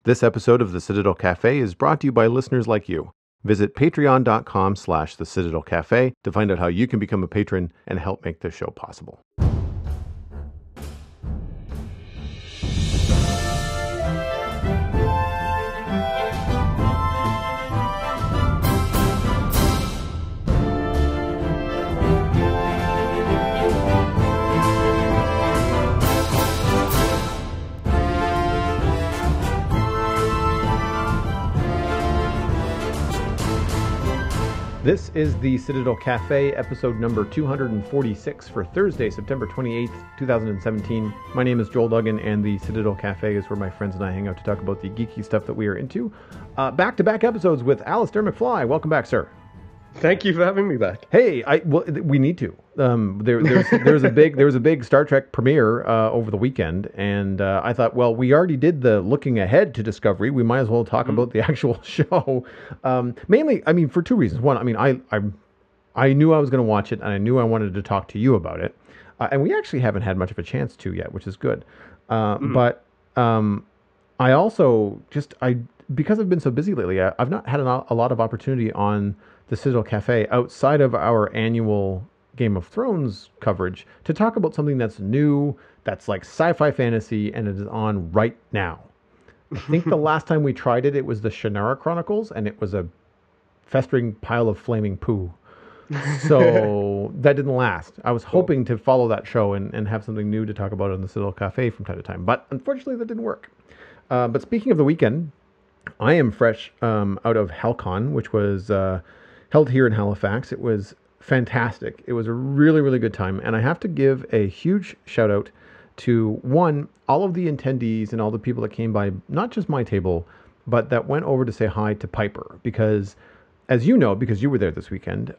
This episode of the Citadel Cafe is brought to you by listeners like you. Visit patreon.com/the Citadel Cafe to find out how you can become a patron and help make this show possible. This is the Citadel Cafe, episode number 246 for Thursday, September 28th, 2017. My name is Joel Duggan, and the Citadel Cafe is where my friends and I hang out to talk about the geeky stuff that we are into. Back-to-back episodes with Alistair McFly. Welcome back, sir. Thank you for having me back. Hey, we need to. There was a big Star Trek premiere over the weekend, and I thought, well, we already did the looking ahead to Discovery. We might as well talk about the actual show. Mainly, I mean, for two reasons. One, I mean, I knew I was going to watch it, and I knew I wanted to talk to you about it, and we actually haven't had much of a chance to yet, which is good. But I also because I've been so busy lately, I've not had a lot of opportunity on the Citadel Cafe outside of our annual Game of Thrones coverage to talk about something that's new, that's like sci-fi fantasy, and it is on right now. I think the last time we tried it was the Shannara Chronicles, and it was a festering pile of flaming poo. So that didn't last. I was hoping to follow that show and have something new to talk about on the Citadel Cafe from time to time, but unfortunately that didn't work. But speaking of the weekend, I am fresh out of HalCon, which was held here in Halifax. It was fantastic. It was a really, really good time. And I have to give a huge shout out to, one, all of the attendees and all the people that came by, not just my table, but that went over to say hi to Piper. Because, as you know, because you were there this weekend,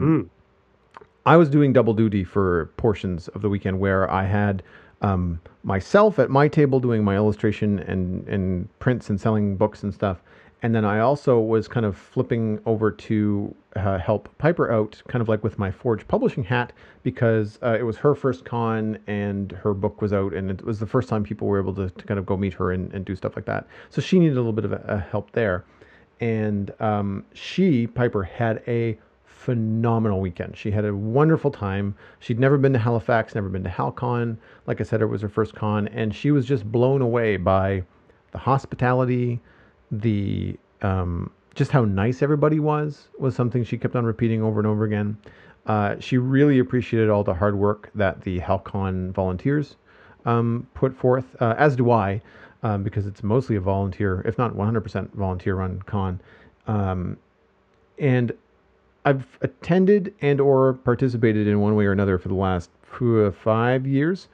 I was doing double duty for portions of the weekend where I had myself at my table doing my illustration and prints and selling books and stuff. And then I also was kind of flipping over to help Piper out, kind of like with my Forge Publishing hat, because it was her first con and her book was out, and it was the first time people were able to kind of go meet her and do stuff like that. So she needed a little bit of a help there. And Piper, had a phenomenal weekend. She had a wonderful time. She'd never been to Halifax, never been to HalCon. Like I said, it was her first con, and she was just blown away by the hospitality, the just how nice everybody was something she kept on repeating over and over again. She really appreciated all the hard work that the HalCon volunteers put forth, as do I, because it's mostly a volunteer, if not 100% volunteer-run con. And I've attended and or participated in one way or another for the last 4 years,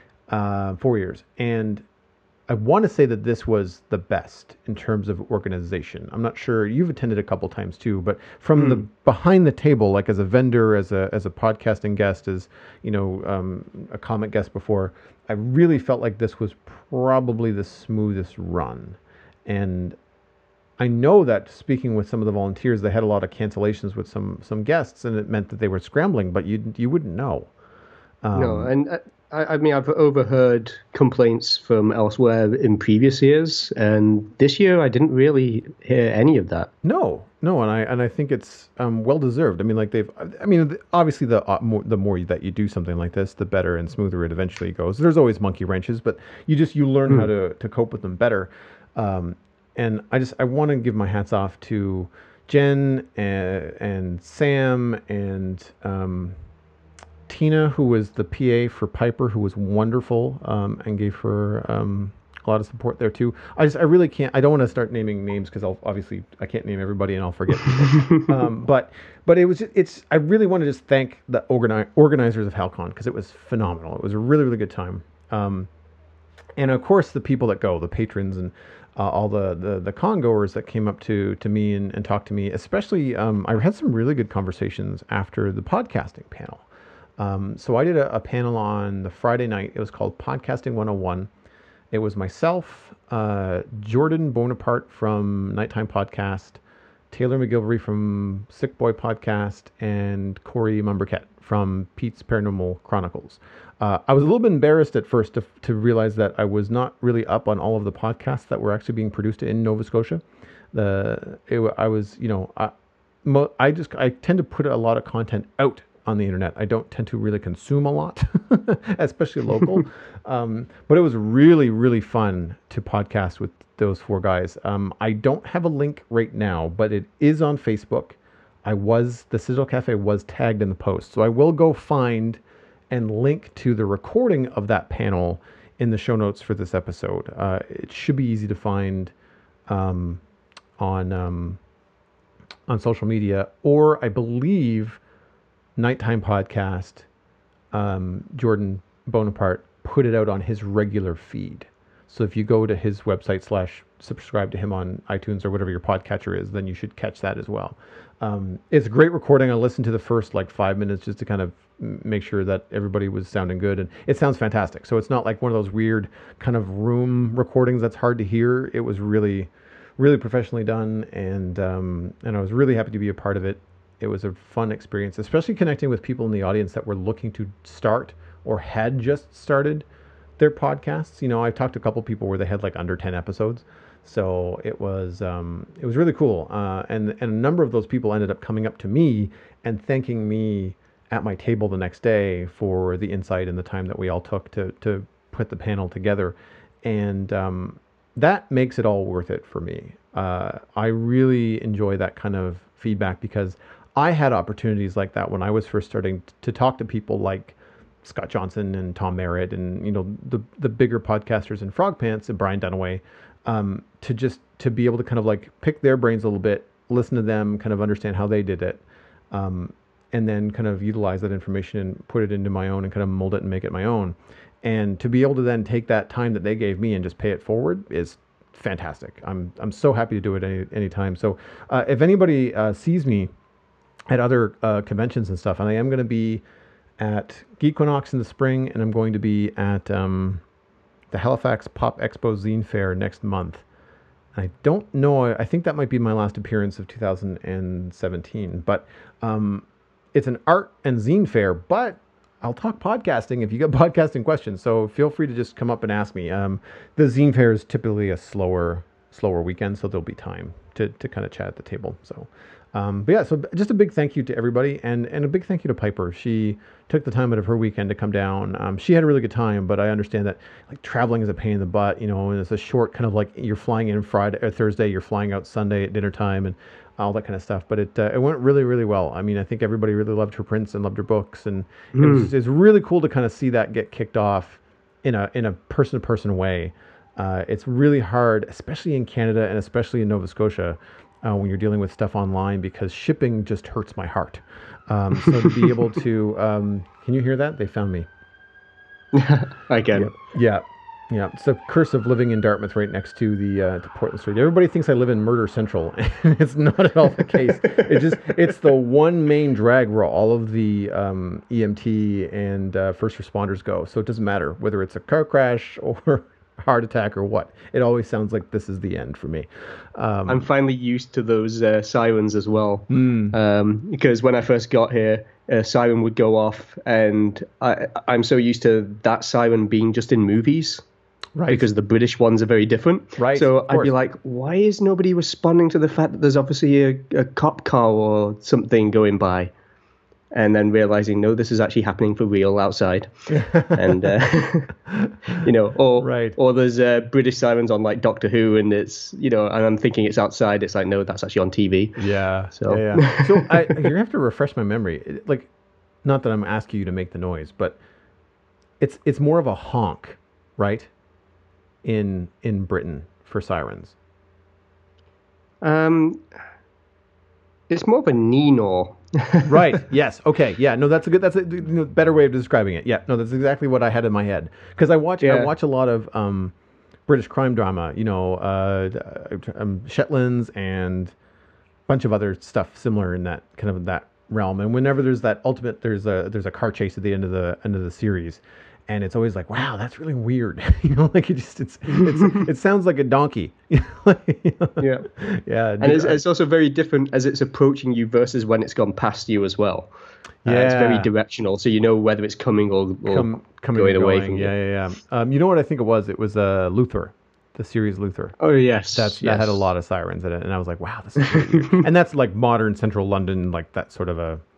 and I want to say that this was the best in terms of organization. I'm not sure. You've attended a couple times too, but from the behind the table, like as a vendor, as a podcasting guest, as a comic guest before, I really felt like this was probably the smoothest run. And I know that speaking with some of the volunteers, they had a lot of cancellations with some guests, and it meant that they were scrambling, but you wouldn't know. No, and I mean, I've overheard complaints from elsewhere in previous years, and this year I didn't really hear any of that. No, and I think it's well deserved. I mean, like obviously the more that you do something like this, the better and smoother it eventually goes. There's always monkey wrenches, but you learn how to cope with them better. And I want to give my hats off to Jen and Sam and Tina, who was the PA for Piper, who was wonderful, and gave her a lot of support there too. I really can't. I don't want to start naming names because I can't name everybody and I'll forget people. But I really want to just thank the organizers of HalCon because it was phenomenal. It was a really, really good time. And of course the people that go, the patrons and all the con goers that came up to me and talked to me. Especially, I had some really good conversations after the podcasting panel. So I did a panel on the Friday night. It was called Podcasting 101. It was myself, Jordan Bonaparte from Nighttime Podcast, Taylor McGilvery from Sick Boy Podcast, and Corey Mumberket from Pete's Paranormal Chronicles. I was a little bit embarrassed at first to realize that I was not really up on all of the podcasts that were actually being produced in Nova Scotia. I was, I tend to put a lot of content out on the internet. I don't tend to really consume a lot, especially local. But it was really, really fun to podcast with those four guys. I don't have a link right now, but it is on Facebook. The Sizzle Cafe was tagged in the post. So I will go find and link to the recording of that panel in the show notes for this episode. It should be easy to find on social media, or I believe Nighttime Podcast, Jordan Bonaparte put it out on his regular feed. So if you go to his website / subscribe to him on iTunes or whatever your podcatcher is, then you should catch that as well. It's a great recording. I listened to the first 5 minutes just to kind of make sure that everybody was sounding good, and it sounds fantastic. So it's not like one of those weird kind of room recordings that's hard to hear. It was really, really professionally done, and I was really happy to be a part of it. It was a fun experience, especially connecting with people in the audience that were looking to start or had just started their podcasts. I've talked to a couple people where they had under 10 episodes. So it was really cool. And a number of those people ended up coming up to me and thanking me at my table the next day for the insight and the time that we all took to put the panel together. And that makes it all worth it for me. I really enjoy that kind of feedback because I had opportunities like that when I was first starting to talk to people like Scott Johnson and Tom Merritt and the bigger podcasters in Frog Pants and Brian Dunaway, to be able to kind of pick their brains a little bit, listen to them, kind of understand how they did it, and then kind of utilize that information and put it into my own and kind of mold it and make it my own. And to be able to then take that time that they gave me and just pay it forward is fantastic. I'm so happy to do it anytime. So if anybody sees me at other conventions and stuff, and I am going to be at Geekonox in the spring, and I'm going to be at the Halifax Pop Expo Zine Fair next month. I don't know, I think that might be my last appearance of 2017, but it's an art and zine fair, but I'll talk podcasting if you got podcasting questions, so feel free to just come up and ask me. The zine fair is typically a slower weekend, so there'll be time to kind of chat at the table. So but yeah, so just a big thank you to everybody, and a big thank you to Piper. She took the time out of her weekend to come down. She had a really good time, but I understand that traveling is a pain in the butt, and it's a short kind of you're flying in Friday or Thursday, you're flying out Sunday at dinner time and all that kind of stuff. But it went really, really well. I mean, I think everybody really loved her prints and loved her books, and it's really cool to kind of see that get kicked off in a person-to-person way. It's really hard, especially in Canada and especially in Nova Scotia, when you're dealing with stuff online, because shipping just hurts my heart. So to be able to, can you hear that? They found me. I can. Yeah. It's the curse of living in Dartmouth, right next to the to Portland Street. Everybody thinks I live in Murder Central, and it's not at all the case. It's the one main drag where all of the EMT and first responders go. So it doesn't matter whether it's a car crash or heart attack or what. It always sounds like this is the end for me. I'm finally used to those sirens as well, because when I first got here, a siren would go off, and I'm so used to that siren being just in movies, right? Because the British ones are very different, right? So I'd be like, why is nobody responding to the fact that there's obviously a cop car or something going by? And then realizing, no, this is actually happening for real outside. And, or there's British sirens on Doctor Who, and it's, and I'm thinking it's outside. It's no, that's actually on TV. Yeah. So, So you have to refresh my memory. Not that I'm asking you to make the noise, but it's more of a honk, right? In Britain for sirens. It's more of a neenor. Right. Yes. Okay. Yeah. No, that's a better way of describing it. Yeah. No, that's exactly what I had in my head. Because I watch a lot of British crime drama. Shetlands and a bunch of other stuff similar in that kind of that realm. And whenever there's that ultimate, there's a car chase at the end of the series, and it's always like, wow, that's really weird. Like it sounds like a donkey. Yeah. Yeah, And it's also very different as it's approaching you versus when it's gone past you as well. It's very yeah. directional, so you know whether it's coming or Coming going and away going. from you. Yeah. You know what I think it was? It was Luther, the series Luther. Oh yes, That had a lot of sirens in it, and I was like, wow, this is really weird. And that's like modern central London, like that sort of a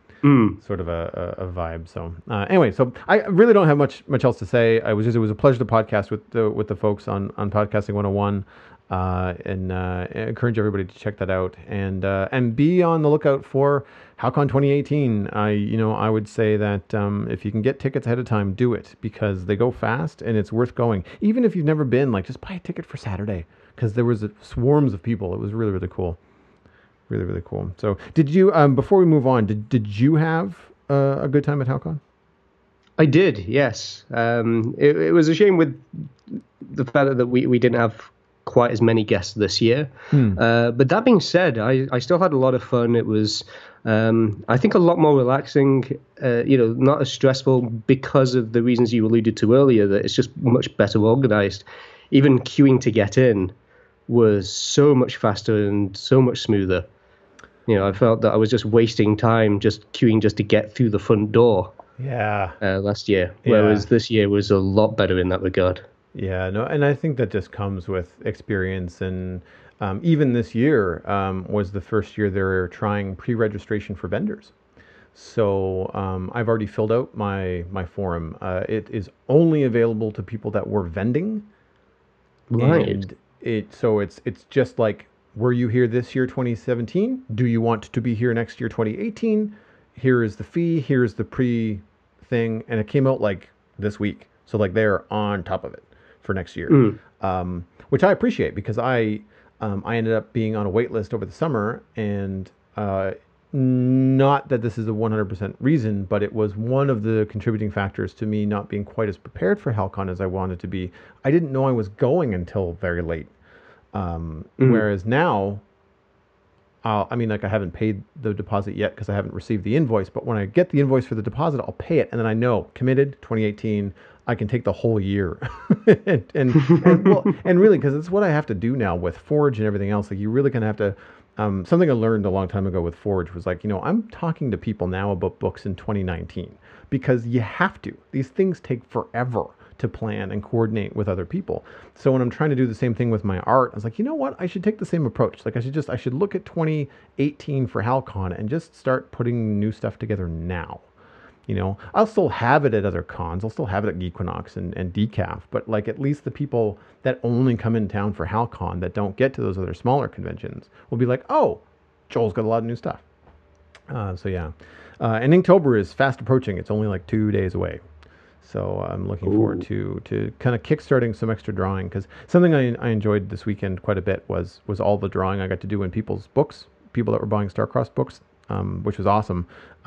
a vibe. So anyway, so I really don't have much else to say. It was a pleasure to podcast with the folks on Podcasting 101. And encourage everybody to check that out and be on the lookout for HalCon 2018. I would say that if you can get tickets ahead of time, do it, because they go fast and it's worth going. Even if you've never been, like, just buy a ticket for Saturday, because there was swarms of people. It was really, really cool. Really, really cool. So did you, before we move on, did you have a good time at HalCon? I did, yes. It was a shame with the fact that we didn't have quite as many guests this year. But that being said, I still had a lot of fun. It was, I think, a lot more relaxing, not as stressful because of the reasons you alluded to earlier, that it's just much better organized. Even queuing to get in was so much faster and so much smoother. I felt that I was just wasting time just queuing just to get through the front door. Yeah. Last year, whereas this year was a lot better in that regard. Yeah, no, and I think that just comes with experience. And even this year was the first year they're trying pre-registration for vendors. So I've already filled out my forum. It is only available to people that were vending. Right. And it's just like, were you here this year, 2017? Do you want to be here next year, 2018? Here is the fee. Here's the pre thing, and it came out like this week. So like they're on top of it for next year, which I appreciate, because I ended up being on a wait list over the summer, and not that this is a 100% reason, but it was one of the contributing factors to me not being quite as prepared for HalCon as I wanted to be. I didn't know I was going until very late. Whereas now, I haven't paid the deposit yet because I haven't received the invoice, but when I get the invoice for the deposit, I'll pay it. And then I know, committed 2018, I can take the whole year. and really, because it's what I have to do now with Forge and everything else. Like, you really kind of have to, something I learned a long time ago with Forge was like, I'm talking to people now about books in 2019, because you have to. These things take forever to plan and coordinate with other people. So when I'm trying to do the same thing with my art, I was like, you know what? I should take the same approach. Like, I should look at 2018 for HalCon and just start putting new stuff together now. I'll still have it at other cons. I'll still have it at Geequinox and Decaf, but like, at least the people that only come in town for HalCon that don't get to those other smaller conventions will be like, oh, Joel's got a lot of new stuff. So yeah. And Inktober is fast approaching. It's only like 2 days away. So I'm looking forward to kind of kickstarting some extra drawing, because something I enjoyed this weekend quite a bit was all the drawing I got to do in people's books, people that were buying Starcrossed books, which was awesome.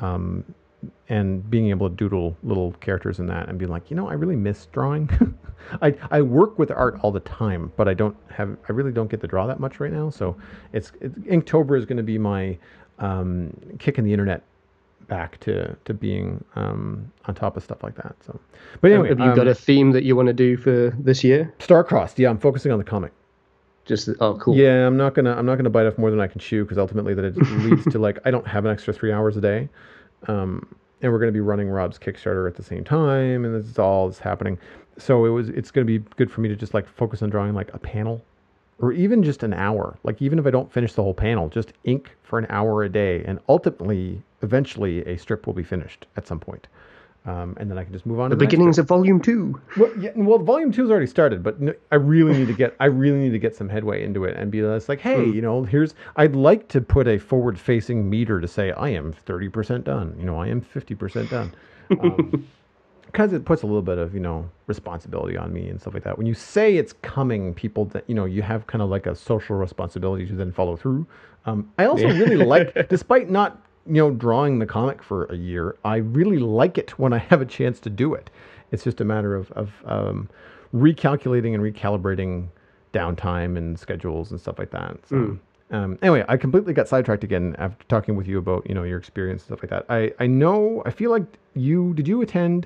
And being able to doodle little characters in that and be like, I really miss drawing. I work with art all the time, but I really don't get to draw that much right now. So Inktober is going to be my kicking the internet back to being on top of stuff like that. So, but anyway, have you got a theme that you want to do for this year? Starcrossed. Yeah, I'm focusing on the comic. Cool. Yeah, I'm not gonna bite off more than I can chew, because ultimately that it leads to, like, I don't have an extra 3 hours a day, and we're gonna be running Rob's Kickstarter at the same time, and this is all that's happening. So it's gonna be good for me to just like focus on drawing like a panel, or even just an hour. Like, even if I don't finish the whole panel, just ink for an hour a day, and ultimately, eventually, a strip will be finished at some point. And then I can just move on to the beginnings of Volume 2. Well, Volume 2 has already started, but I really need to get some headway into it and be less like, hey, I'd like to put a forward-facing meter to say I am 30% done. I am 50% done. Because it puts a little bit of, responsibility on me and stuff like that. When you say it's coming, people that, you have kind of like a social responsibility to then follow through. I also really like, despite not, drawing the comic for a year, I really like it when I have a chance to do it. It's just a matter of recalculating and recalibrating downtime and schedules and stuff like that. So, anyway, I completely got sidetracked again after talking with you about, your experience and stuff like that. I feel like did you attend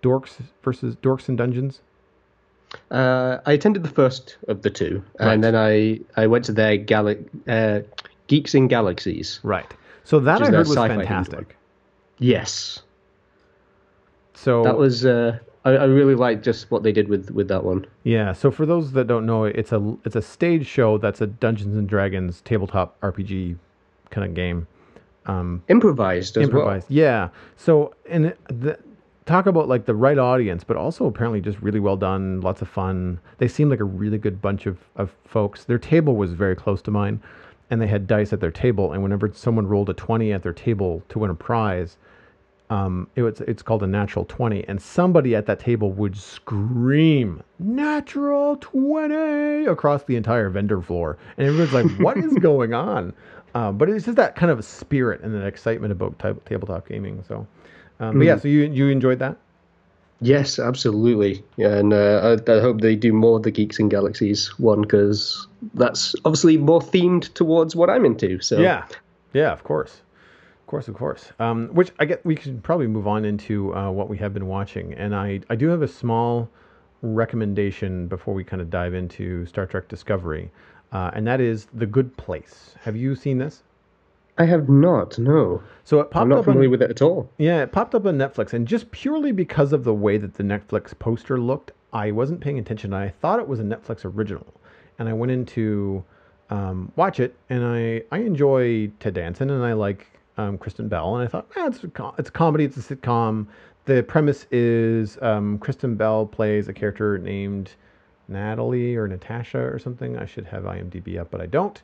Dorks and Dungeons? I attended the first of the two, and then I went to their Geeks in Galaxies. Right. So that I heard was sci-fi fantastic. Yes. So that was I really liked just what they did with that one. Yeah. So for those that don't know, it's a stage show that's a Dungeons and Dragons tabletop RPG kind of game. Improvised as well. Yeah. So talk about like the right audience, but also apparently just really well done, lots of fun. They seemed like a really good bunch of folks. Their table was very close to mine, and they had dice at their table. And whenever someone rolled a 20 at their table to win a prize, it's called a natural 20, and somebody at that table would scream "natural 20" across the entire vendor floor, and everyone's like, "What is going on?" But it's just that kind of spirit and that excitement about tabletop gaming. So. But yeah, so you enjoyed that? Yes, absolutely. Yeah, and I hope they do more of the Geeks and Galaxies one, because that's obviously more themed towards what I'm into. So yeah, of course. Which I get, we should probably move on into what we have been watching, and I do have a small recommendation before we kind of dive into Star Trek Discovery, and that is The Good Place. Have you seen this? I have not, no. So it popped I'm not familiar with it at all. Yeah, it popped up on Netflix, and just purely because of the way that the Netflix poster looked, I wasn't paying attention. I thought it was a Netflix original, and I went in to watch it, and I enjoy Ted Danson, and I like Kristen Bell, and I thought, it's a comedy, it's a sitcom. The premise is Kristen Bell plays a character named Natalie or Natasha or something. I should have IMDb up, but I don't.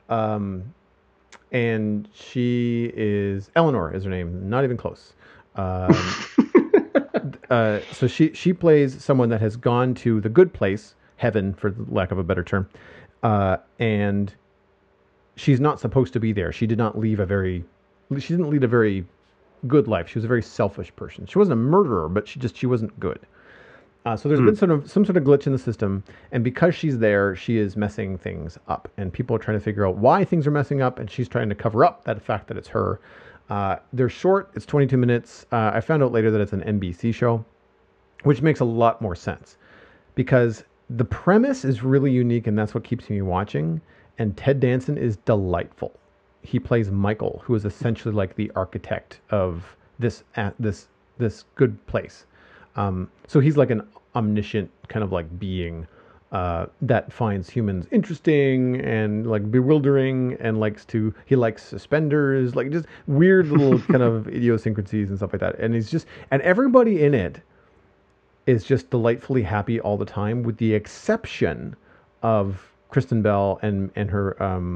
And she is Eleanor is her name, not even close. So she plays someone that has gone to the good place, heaven for lack of a better term, and she's not supposed to be there. She didn't lead a very good life. She was a very selfish person. She wasn't a murderer, but she wasn't good. So there's been some sort of glitch in the system, and because she's there, she is messing things up, and people are trying to figure out why things are messing up, and she's trying to cover up that fact that it's her. They're short; it's 22 minutes. I found out later that it's an NBC show, which makes a lot more sense, because the premise is really unique, and that's what keeps me watching. And Ted Danson is delightful. He plays Michael, who is essentially like the architect of this good place. So he's like an omniscient kind of like being that finds humans interesting and like bewildering, and he likes suspenders, like just weird little kind of idiosyncrasies and stuff like that. And and everybody in it is just delightfully happy all the time, with the exception of Kristen Bell and her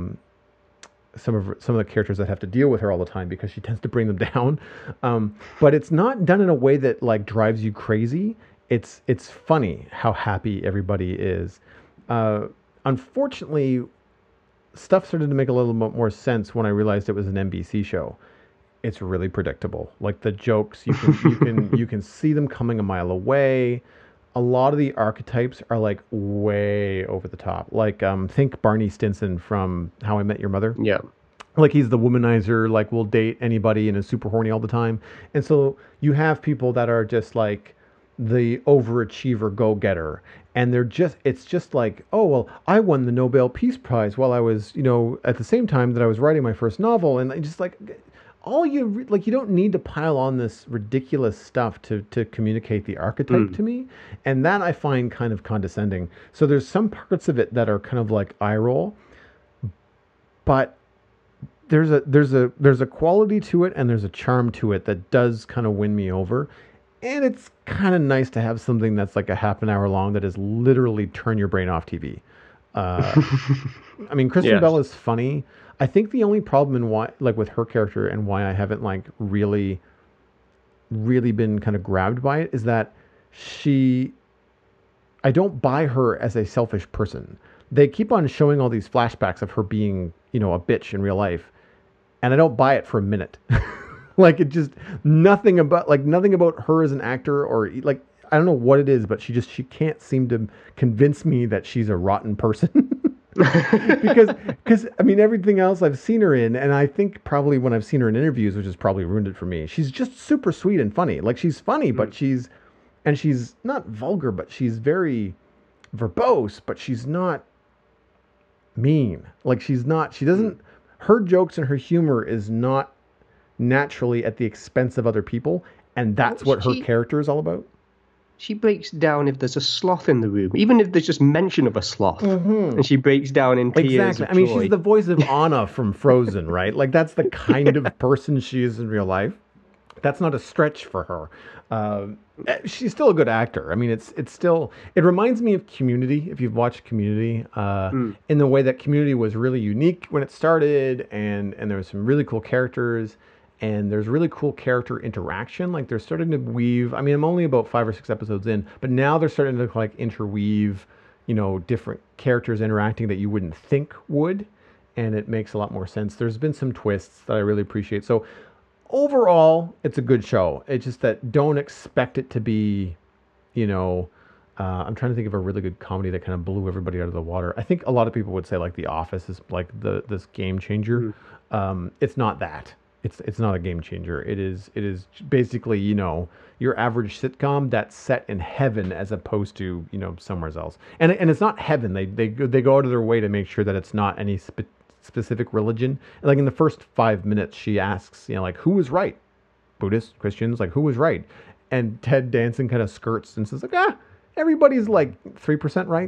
some of the characters that have to deal with her all the time, because she tends to bring them down. But it's not done in a way that like drives you crazy. It's funny how happy everybody is. Unfortunately, stuff started to make a little bit more sense when I realized it was an NBC show. It's really predictable. Like the jokes, you can see them coming a mile away. A lot of the archetypes are like way over the top. Like think Barney Stinson from How I Met Your Mother. Yeah. Like he's the womanizer, like will date anybody and is super horny all the time. And so you have people that are just like the overachiever go-getter. And it's just like, oh, well, I won the Nobel Peace Prize while I was, at the same time that I was writing my first novel. And just like, you don't need to pile on this ridiculous stuff to communicate the archetype to me. And that I find kind of condescending. So there's some parts of it that are kind of like eye roll, but there's a quality to it, and there's a charm to it that does kind of win me over. And it's kind of nice to have something that's like a half an hour long that is literally turn your brain off TV. I mean, Kristen Bell is funny. I think the only problem with her character and why I haven't like really been kind of grabbed by it is that I don't buy her as a selfish person. They keep on showing all these flashbacks of her being, a bitch in real life, and I don't buy it for a minute. Like it just nothing about her as an actor, or like I don't know what it is, but she can't seem to convince me that she's a rotten person. because I mean everything else I've seen her in, and I think probably when I've seen her in interviews, which has probably ruined it for me, she's just super sweet and funny. Like she's funny, but she's and she's not vulgar, but she's very verbose, but she's not mean. Like she's not. She doesn't. Her jokes and her humor is not naturally at the expense of other people, and that's what her character is all about. She breaks down if there's a sloth in the room, even if there's just mention of a sloth, and she breaks down in tears. Exactly. I mean, she's the voice of Anna from Frozen, right? Like that's the kind of person she is in real life. That's not a stretch for her. She's still a good actor. I mean, it's still. It reminds me of Community. If you've watched Community, in the way that Community was really unique when it started, and there was some really cool characters. And there's really cool character interaction. Like they're starting to weave. I mean, I'm only about 5 or 6 episodes in, but now they're starting to like interweave, different characters interacting that you wouldn't think would, and it makes a lot more sense. There's been some twists that I really appreciate. So overall, it's a good show. It's just that don't expect it to be, I'm trying to think of a really good comedy that kind of blew everybody out of the water. I think a lot of people would say like The Office is like this game changer. It's not that. It's not a game changer. It is basically, your average sitcom that's set in heaven as opposed to, somewhere else. And it's not heaven. They go out of their way to make sure that it's not any specific religion. Like in the first 5 minutes, she asks, like, who was right? Buddhists, Christians, like, who was right? And Ted Danson kind of skirts and says, like, everybody's like 3% right.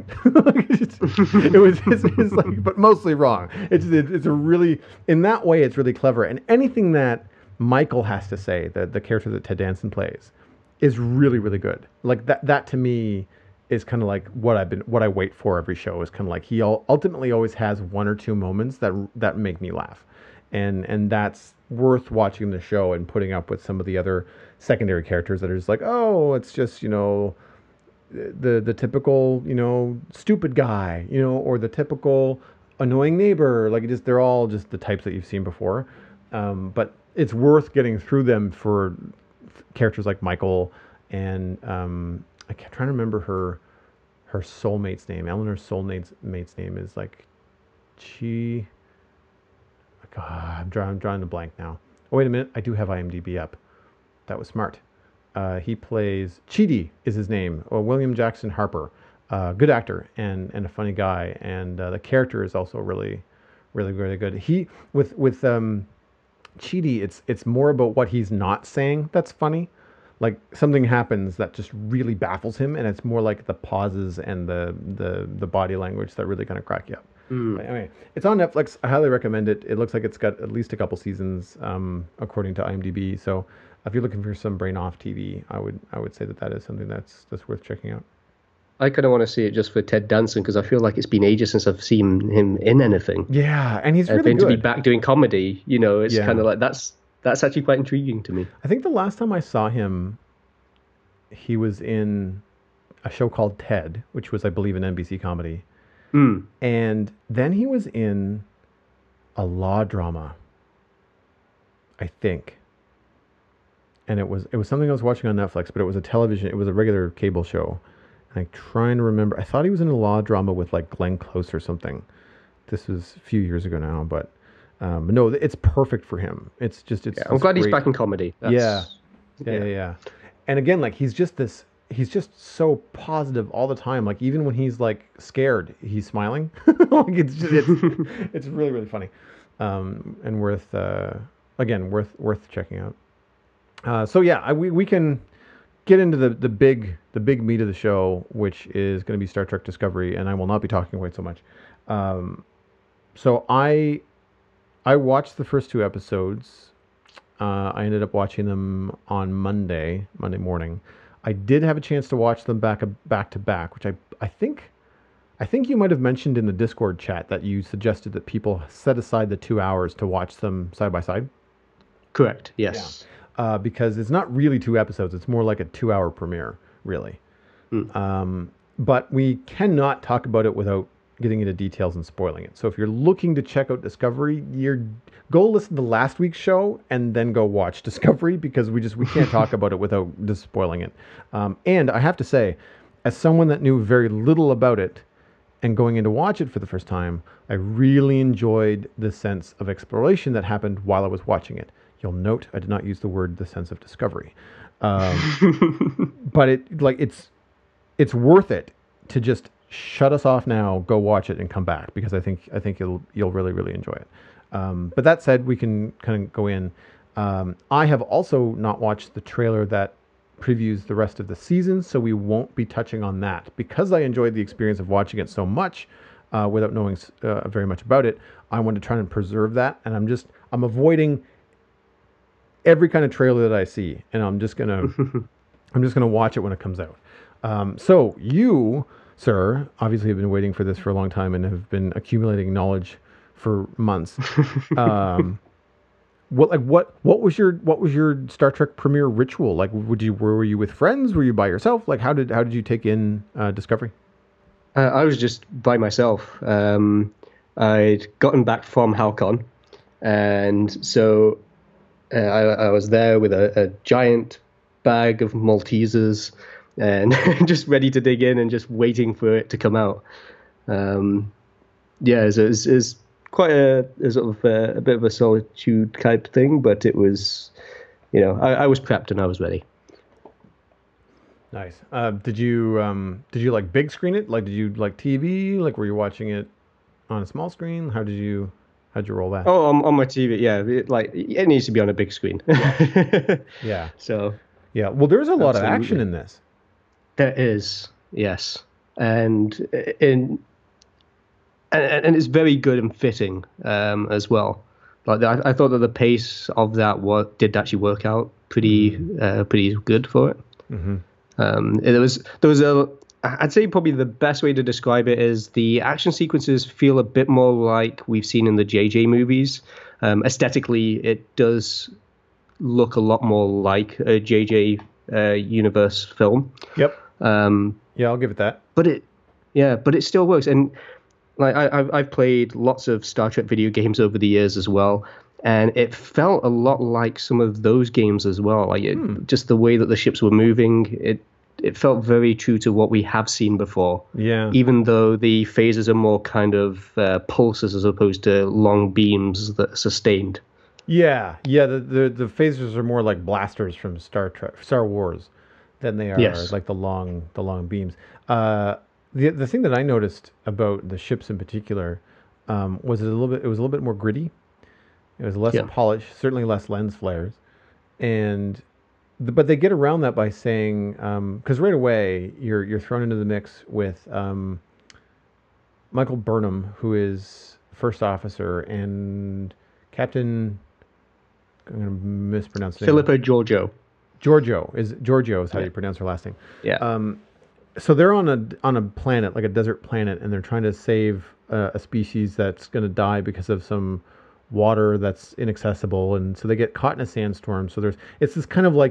It's like, but mostly wrong. It's a really, in that way, it's really clever. And anything that Michael has to say, the character that Ted Danson plays, is really, really good. Like that to me is kind of like what I wait for every show is kind of like he ultimately always has 1 or 2 moments that make me laugh. And that's worth watching the show and putting up with some of the other secondary characters that are just like, oh, it's just, the typical, stupid guy, or the typical annoying neighbor. Like they're all just the types that you've seen before. But it's worth getting through them for characters like Michael and I can't try to remember her soulmate's name. Eleanor's soulmate's name is like God, I'm drawing the blank now. Oh, wait a minute. I do have IMDb up. That was smart. He plays Chidi is his name. William Jackson Harper, good actor and a funny guy, and the character is also really, really, really good. He with Chidi, it's more about what he's not saying that's funny. Like something happens that just really baffles him, and it's more like the pauses and the body language that really kind of crack you up. But anyway, it's on Netflix. I highly recommend it. It looks like it's got at least a couple seasons, according to IMDb. So if you're looking for some brain off TV, I would say that is something that's worth checking out. I kind of want to see it just for Ted Danson because I feel like it's been ages since I've seen him in anything. Yeah, and he's really good. To be back doing comedy, it's kind of like that's actually quite intriguing to me. I think the last time I saw him, he was in a show called Ted, which was, I believe, an NBC comedy. And then he was in a law drama, I think. And it was something I was watching on Netflix, but it was it was a regular cable show. And I'm trying to remember. I thought he was in a law drama with like Glenn Close or something. This was a few years ago now, but no, it's perfect for him. It's I'm glad he's back in comedy. Yeah. And again, like he's just so positive all the time. Like even when he's like scared, he's smiling. Like it's really, really funny. And worth checking out. So yeah, we can get into the big meat of the show, which is going to be Star Trek Discovery, and I will not be talking quite so much. So I watched the first 2 episodes. I ended up watching them on Monday morning. I did have a chance to watch them back to back, which I think you might have mentioned in the Discord chat that you suggested that people set aside the 2 hours to watch them side by side. Correct. Yes. Yeah. Because it's not really 2 episodes; it's more like a 2-hour premiere, really. But we cannot talk about it without getting into details and spoiling it. So if you're looking to check out Discovery, go listen to last week's show and then go watch Discovery, because we can't talk about it without just spoiling it. And I have to say, as someone that knew very little about it and going in to watch it for the first time, I really enjoyed the sense of exploration that happened while I was watching it. You'll note I did not use the sense of discovery. But but it's worth it to just shut us off now, go watch it, and come back, because I think you'll really really enjoy it. But that said, we can kind of go in. I have also not watched the trailer that previews the rest of the season, so we won't be touching on that because I enjoyed the experience of watching it so much without knowing very much about it. I want to try and preserve that, and I'm avoiding every kind of trailer that I see, and I'm just gonna watch it when it comes out. So you, sir, obviously have been waiting for this for a long time and have been accumulating knowledge for months. What was your Star Trek premiere ritual? Like, were you with friends? Were you by yourself? Like, how did you take in Discovery? I was just by myself. I'd gotten back from Halcon, and so I was there with a giant bag of Maltesers and just ready to dig in and just waiting for it to come out. It's quite a sort of a bit of a solitude type thing, but it was, I was prepped and I was ready. Nice. Did you like big screen it? Like, did you like TV? Like, were you watching it on a small screen? How'd you roll that? Oh, on my TV, yeah. It needs to be on a big screen. Yeah. So. Yeah. Well, there's a lot of action in this. There is, yes, and it's very good and fitting as well. Like I thought that the pace of that did actually work out pretty good for it. Mm-hmm. There was I'd say probably the best way to describe it is the action sequences feel a bit more like we've seen in the JJ movies. Aesthetically, it does look a lot more like a JJ universe film. Yep. Yeah, I'll give it that. But it still works. And like I've played lots of Star Trek video games over the years as well, and it felt a lot like some of those games as well. Like just the way that the ships were moving, it felt very true to what we have seen before. Yeah. Even though the phases are more kind of pulses as opposed to long beams that are sustained. Yeah. The phasers are more like blasters from Star Wars than they are like the long beams. The thing that I noticed about the ships in particular was it was a little bit more gritty. It was less polished, certainly less lens flares, but they get around that by saying, because right away you're thrown into the mix with Michael Burnham, who is first officer, and Captain, I'm going to mispronounce the name. Philippa Georgiou. Giorgio is how you pronounce her last name. Yeah. So they're on a planet, like a desert planet, and they're trying to save a species that's going to die because of some water that's inaccessible, and so they get caught in a sandstorm. So it's this kind of like,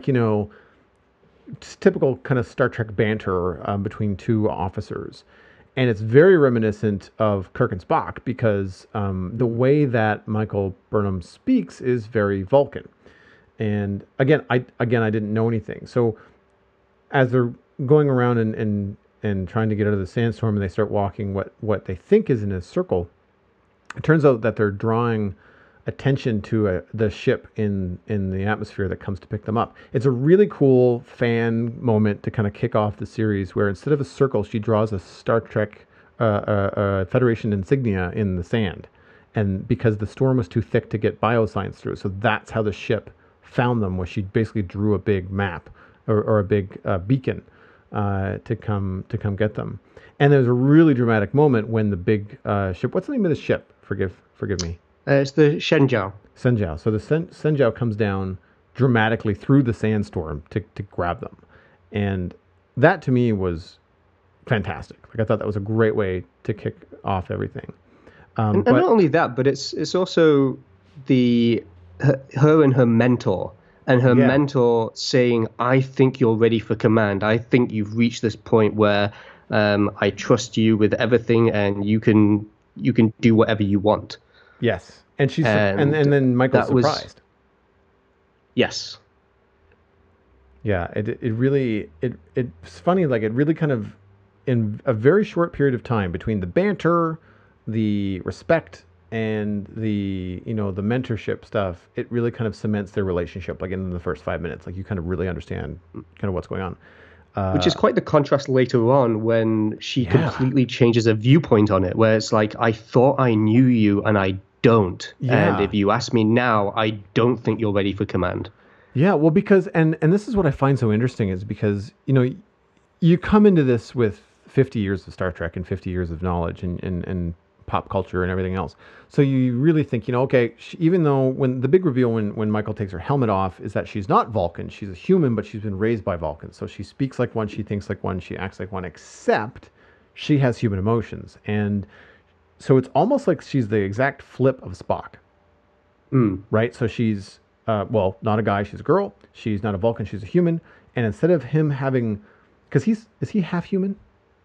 just typical kind of Star Trek banter between two officers, and it's very reminiscent of Kirk and Spock because the way that Michael Burnham speaks is very Vulcan. And again, I didn't know anything. So as they're going around and trying to get out of the sandstorm, and they start walking what they think is in a circle, it turns out that they're drawing attention to the ship in the atmosphere that comes to pick them up. It's a really cool fan moment to kind of kick off the series, where instead of a circle, she draws a Star Trek Federation insignia in the sand, and because the storm was too thick to get bioscience through, so that's how the ship found them, was she basically drew a big map or a big beacon to come get them. And there's a really dramatic moment when the big ship, what's the name of the ship? Forgive me. It's the Shenzhou. Shenzhou. So the Shenzhou comes down dramatically through the sandstorm to grab them. And that to me was fantastic. Like, I thought that was a great way to kick off everything. And not only that, but it's also her and her mentor, and her mentor saying, "I think you're ready for command. I think you've reached this point where I trust you with everything, and you can do whatever you want." Yes, and she's and then Michael's surprised. Yes. Yeah, it's funny. Like, it really kind of, in a very short period of time, between the banter, the respect, and the the mentorship stuff, it really kind of cements their relationship. Like, in the first 5 minutes, like, you kind of really understand kind of what's going on. Which is quite the contrast later on when she Yeah. completely changes her viewpoint on it, where it's like, I thought I knew you and I don't. And Yeah. if you ask me now, I don't think you're ready for command. Yeah, well, because and this is what I find so interesting is because you come into this with 50 years of Star Trek and 50 years of knowledge and pop culture and everything else. So you really think, okay, even though when the big reveal when Michael takes her helmet off is that she's not Vulcan, she's a human, but she's been raised by Vulcans. So she speaks like one, she thinks like one, she acts like one, except she has human emotions. And so it's almost like she's the exact flip of Spock, right? So she's, well, not a guy, she's a girl. She's not a Vulcan, she's a human. And instead of him having, because is he half human?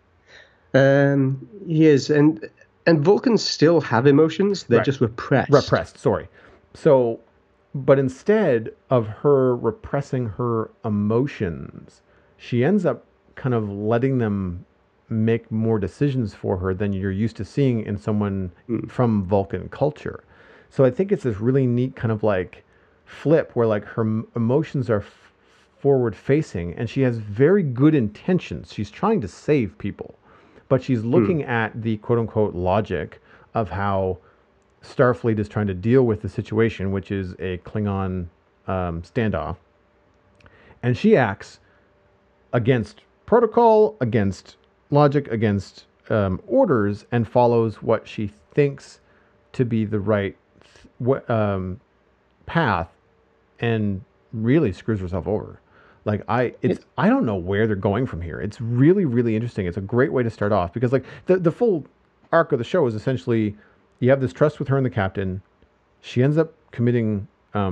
He is, and Vulcans still have emotions. They're Right. just repressed. Repressed, sorry. So, but instead of her repressing her emotions, she ends up kind of letting them make more decisions for her than you're used to seeing in someone from Vulcan culture. So I think it's this really neat kind of like flip where like her emotions are forward facing and she has very good intentions. She's trying to save people, but she's looking at the quote unquote logic of how Starfleet is trying to deal with the situation, which is a Klingon standoff. And she acts against protocol, against logic, against orders, and follows what she thinks to be the right path, and really screws herself over. Like I don't know where they're going from here. It's really, really interesting. It's a great way to start off because like the full arc of the show is essentially you have this trust with her and the captain. She ends up committing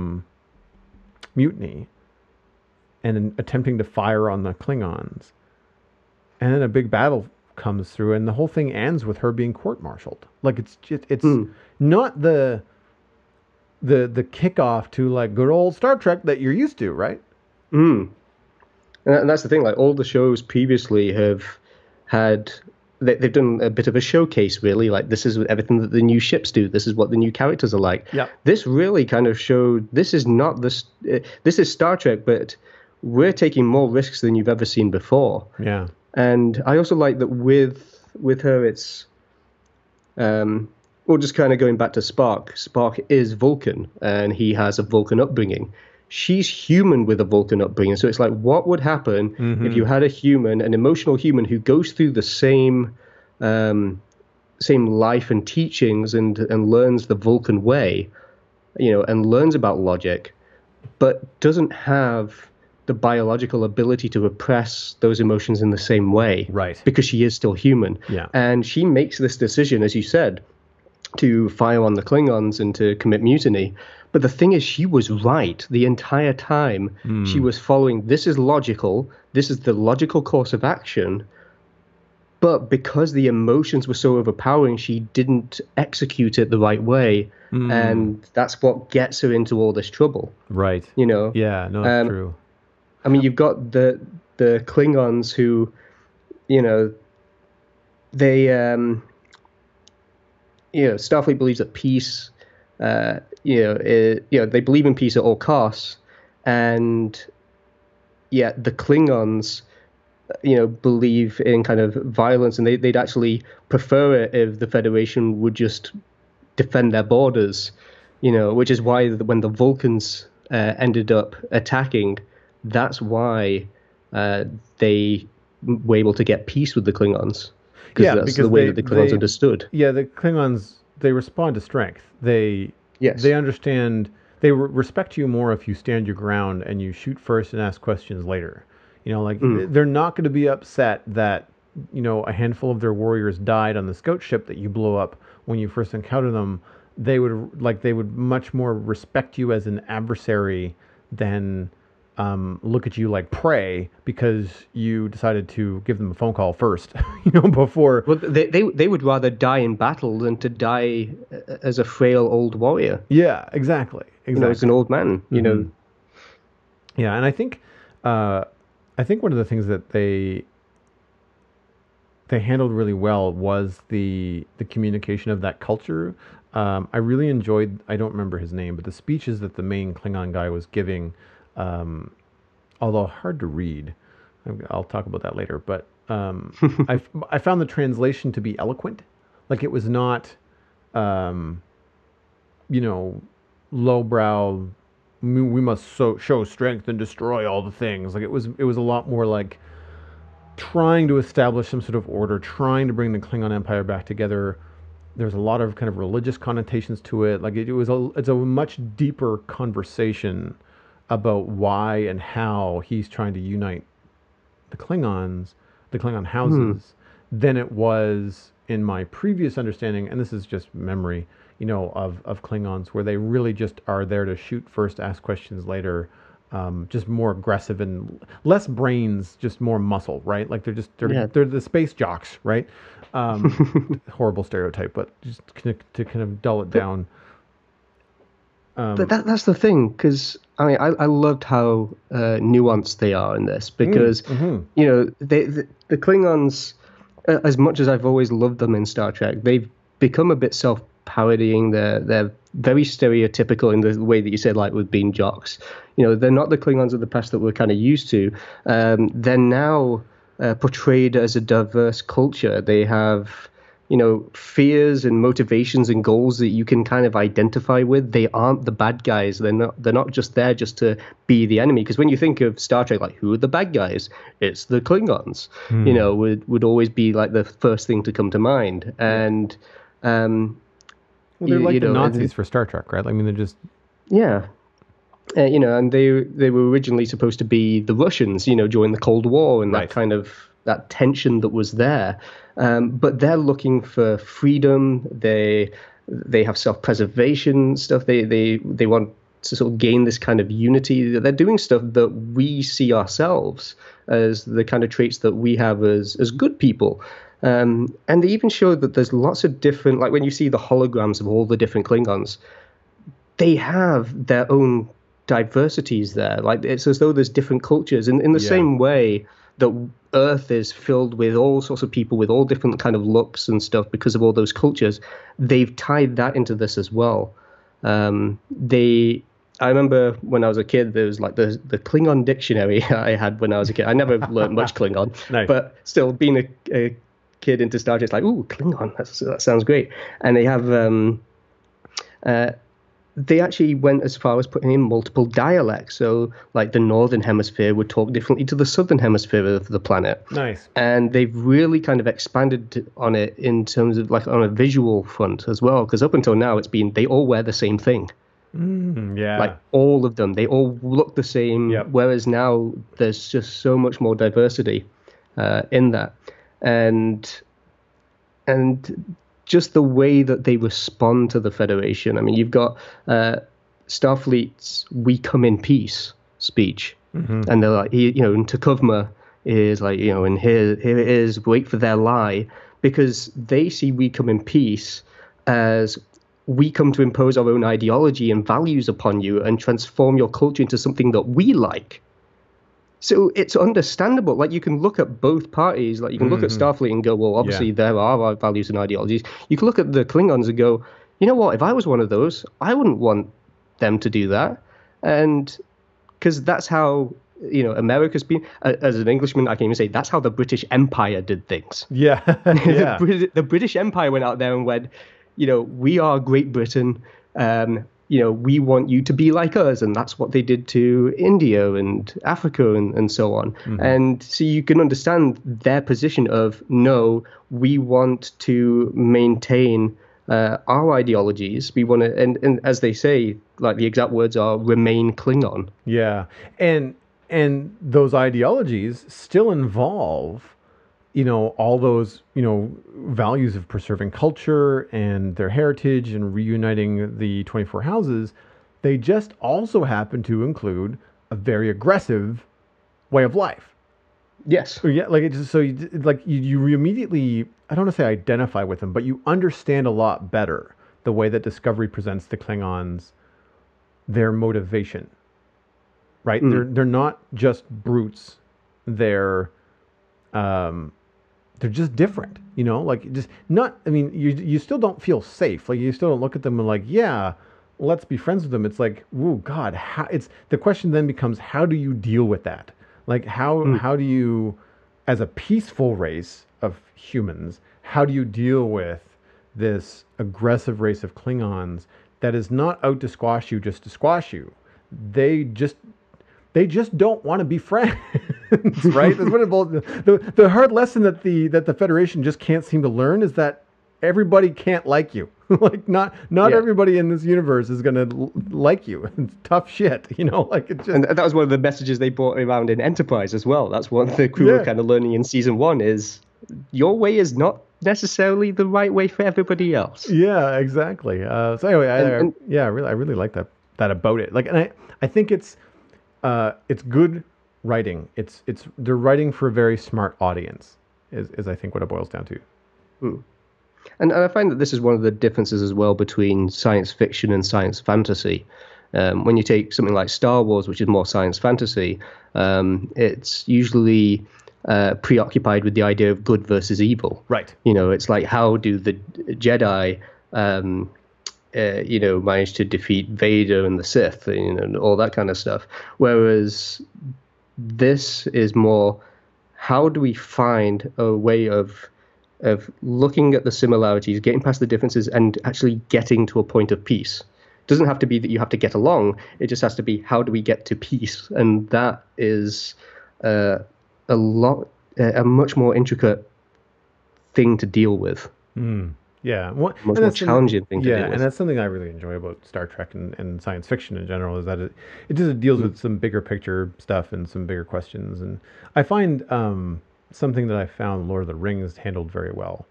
mutiny and attempting to fire on the Klingons. And then a big battle comes through and the whole thing ends with her being court-martialed. Like it's not the kickoff to like good old Star Trek that you're used to, right? And that's the thing. Like all the shows previously have had, they've done a bit of a showcase, really. Like this is everything that the new ships do. This is what the new characters are like. Yeah. This really kind of showed this is not this. This is Star Trek, but we're taking more risks than you've ever seen before. Yeah. And I also like that with her, it's well, just kind of going back to Spock. Spock is Vulcan, and he has a Vulcan upbringing. She's human with a Vulcan upbringing. So it's like, what would happen if you had a human, an emotional human, who goes through the same life and teachings and learns the Vulcan way, and learns about logic, but doesn't have the biological ability to repress those emotions in the same way, right? Because she is still human. Yeah. And she makes this decision, as you said, to fire on the Klingons and to commit mutiny. But the thing is, she was right the entire time. She was following, this is logical, this is the logical course of action. But because the emotions were so overpowering, she didn't execute it the right way. And that's what gets her into all this trouble. Right. Yeah, no, that's true. I mean, you've got the Klingons who, they, Starfleet believes that peace, they believe in peace at all costs, and yet the Klingons, believe in kind of violence, and they'd actually prefer it if the Federation would just defend their borders, which is why when the Vulcans ended up attacking, that's why they were able to get peace with the Klingons. Because the way that the Klingons understood. Yeah, the Klingons, they respond to strength. They understand, they respect you more if you stand your ground and you shoot first and ask questions later. They're not going to be upset that, a handful of their warriors died on the scout ship that you blew up when you first encountered them. They would much more respect you as an adversary than look at you like prey because you decided to give them a phone call first, before. Well, they would rather die in battle than to die as a frail old warrior. Yeah, exactly. As an old man, Yeah, and I think one of the things that they handled really well was the communication of that culture. I really enjoyed, I don't remember his name, but the speeches that the main Klingon guy was giving, although hard to read, I'll talk about that later. But I found the translation to be eloquent. Like it was not, um, you know, lowbrow. We must show strength and destroy all the things. Like it was a lot more like trying to establish some sort of order, trying to bring the Klingon Empire back together. There's a lot of kind of religious connotations to it. Like it's a much deeper conversation about why and how he's trying to unite the Klingons, the Klingon houses, than it was in my previous understanding. And this is just memory, of Klingons, where they really just are there to shoot first, ask questions later. Just more aggressive and less brains, just more muscle, right? Like they're the space jocks, right? Horrible stereotype, but just to kind of dull it down. But that's the thing, because I loved how nuanced they are in this, because the Klingons, as much as I've always loved them in Star Trek, they've become a bit self-parodying. They're very stereotypical in the way that you said, like with being jocks. They're not the Klingons of the past that we're kind of used to. They're now portrayed as a diverse culture. They have fears and motivations and goals that you can kind of identify with. They aren't the bad guys. They're not just there just to be the enemy. Because when you think of Star Trek, like, who are the bad guys? It's the Klingons. Would always be like the first thing to come to mind. And well, they're like the Nazis for Star Trek, right? I mean, they're just and they were originally supposed to be the Russians, during the Cold War, and that kind of that tension that was there. But they're looking for freedom. They have self-preservation stuff. They want to sort of gain this kind of unity. They're doing stuff that we see ourselves as the kind of traits that we have as good people. And they even show that there's lots of different, like when you see the holograms of all the different Klingons, they have their own diversities there. Like it's as though there's different cultures. And in the same way that Earth is filled with all sorts of people with all different kind of looks and stuff because of all those cultures, they've tied that into this as well. I remember when I was a kid, there was like the Klingon dictionary I had when I was a kid. I never learned much Klingon, nice. But still being a kid into Star Trek, it's like, ooh, Klingon, that sounds great. And they have, they actually went as far as putting in multiple dialects. So like the Northern Hemisphere would talk differently to the Southern Hemisphere of the planet. Nice. And they've really kind of expanded on it in terms of like on a visual front as well. Because up until now, they all wear the same thing. Like all of them, they all look the same. Yep. Whereas now there's just so much more diversity in that. And just the way that they respond to the Federation. I mean, you've got Starfleet's "We come in peace" speech, and they're like, and T'Kuvma is like, and here it is, wait for their lie, because they see "We come in peace" as we come to impose our own ideology and values upon you and transform your culture into something that we like. So it's understandable. Like, you can look at both parties. Like, you can look at Starfleet and go, well, obviously there are our values and ideologies. You can look at the Klingons and go, you know what? If I was one of those, I wouldn't want them to do that. And because that's how, America's been. As an Englishman, I can even say that's how the British Empire did things. Yeah. Yeah. The British Empire went out there and went, we are Great Britain. We want you to be like us. And that's what they did to India and Africa and so on. And so you can understand their position of, no, we want to maintain our ideologies. We want to, and as they say, like the exact words are, remain Klingon. Yeah. And those ideologies still involve, all those, values of preserving culture and their heritage and reuniting the 24 houses. They just also happen to include a very aggressive way of life. Yes. Yeah, like it's just, so you immediately, I don't want to say identify with them, but you understand a lot better the way that Discovery presents the Klingons, their motivation. Right? They're not just brutes. They're just different, like just not, I mean, you still don't feel safe. Like you still don't look at them and like, yeah, let's be friends with them. It's like, oh God, the question then becomes, how do you deal with that? Like how do you, as a peaceful race of humans, how do you deal with this aggressive race of Klingons that is not out to squash you just to squash you? They just they just don't want to be friends, right? That's what the hard lesson that the Federation just can't seem to learn is that everybody can't like you. Like not everybody in this universe is gonna like you. It's tough shit, you know. Like it just And that was one of the messages they brought around in Enterprise as well. That's what the crew were kind of learning in season 1 is your way is not necessarily the right way for everybody else. Yeah, exactly. So anyway, I really like that about it. Like, and I think it's good writing. It's they're writing for a very smart audience. Is I think what it boils down to. And I find that this is one of the differences as well between science fiction and science fantasy. When you take something like Star Wars, which is more science fantasy, it's usually preoccupied with the idea of good versus evil. Right. You know, it's like how do the Jedi, manage to defeat Vader and the Sith, and all that kind of stuff. Whereas this is more, how do we find a way of looking at the similarities, getting past the differences, and actually getting to a point of peace. It doesn't have to be that you have to get along. It just has to be, how do we get to peace? And that is a much more intricate thing to deal with. Yeah, much more challenging thing to deal with. And that's something I really enjoy about Star Trek and science fiction in general, is that it just deals with some bigger picture stuff and some bigger questions. And I find something that I found Lord of the Rings handled very well.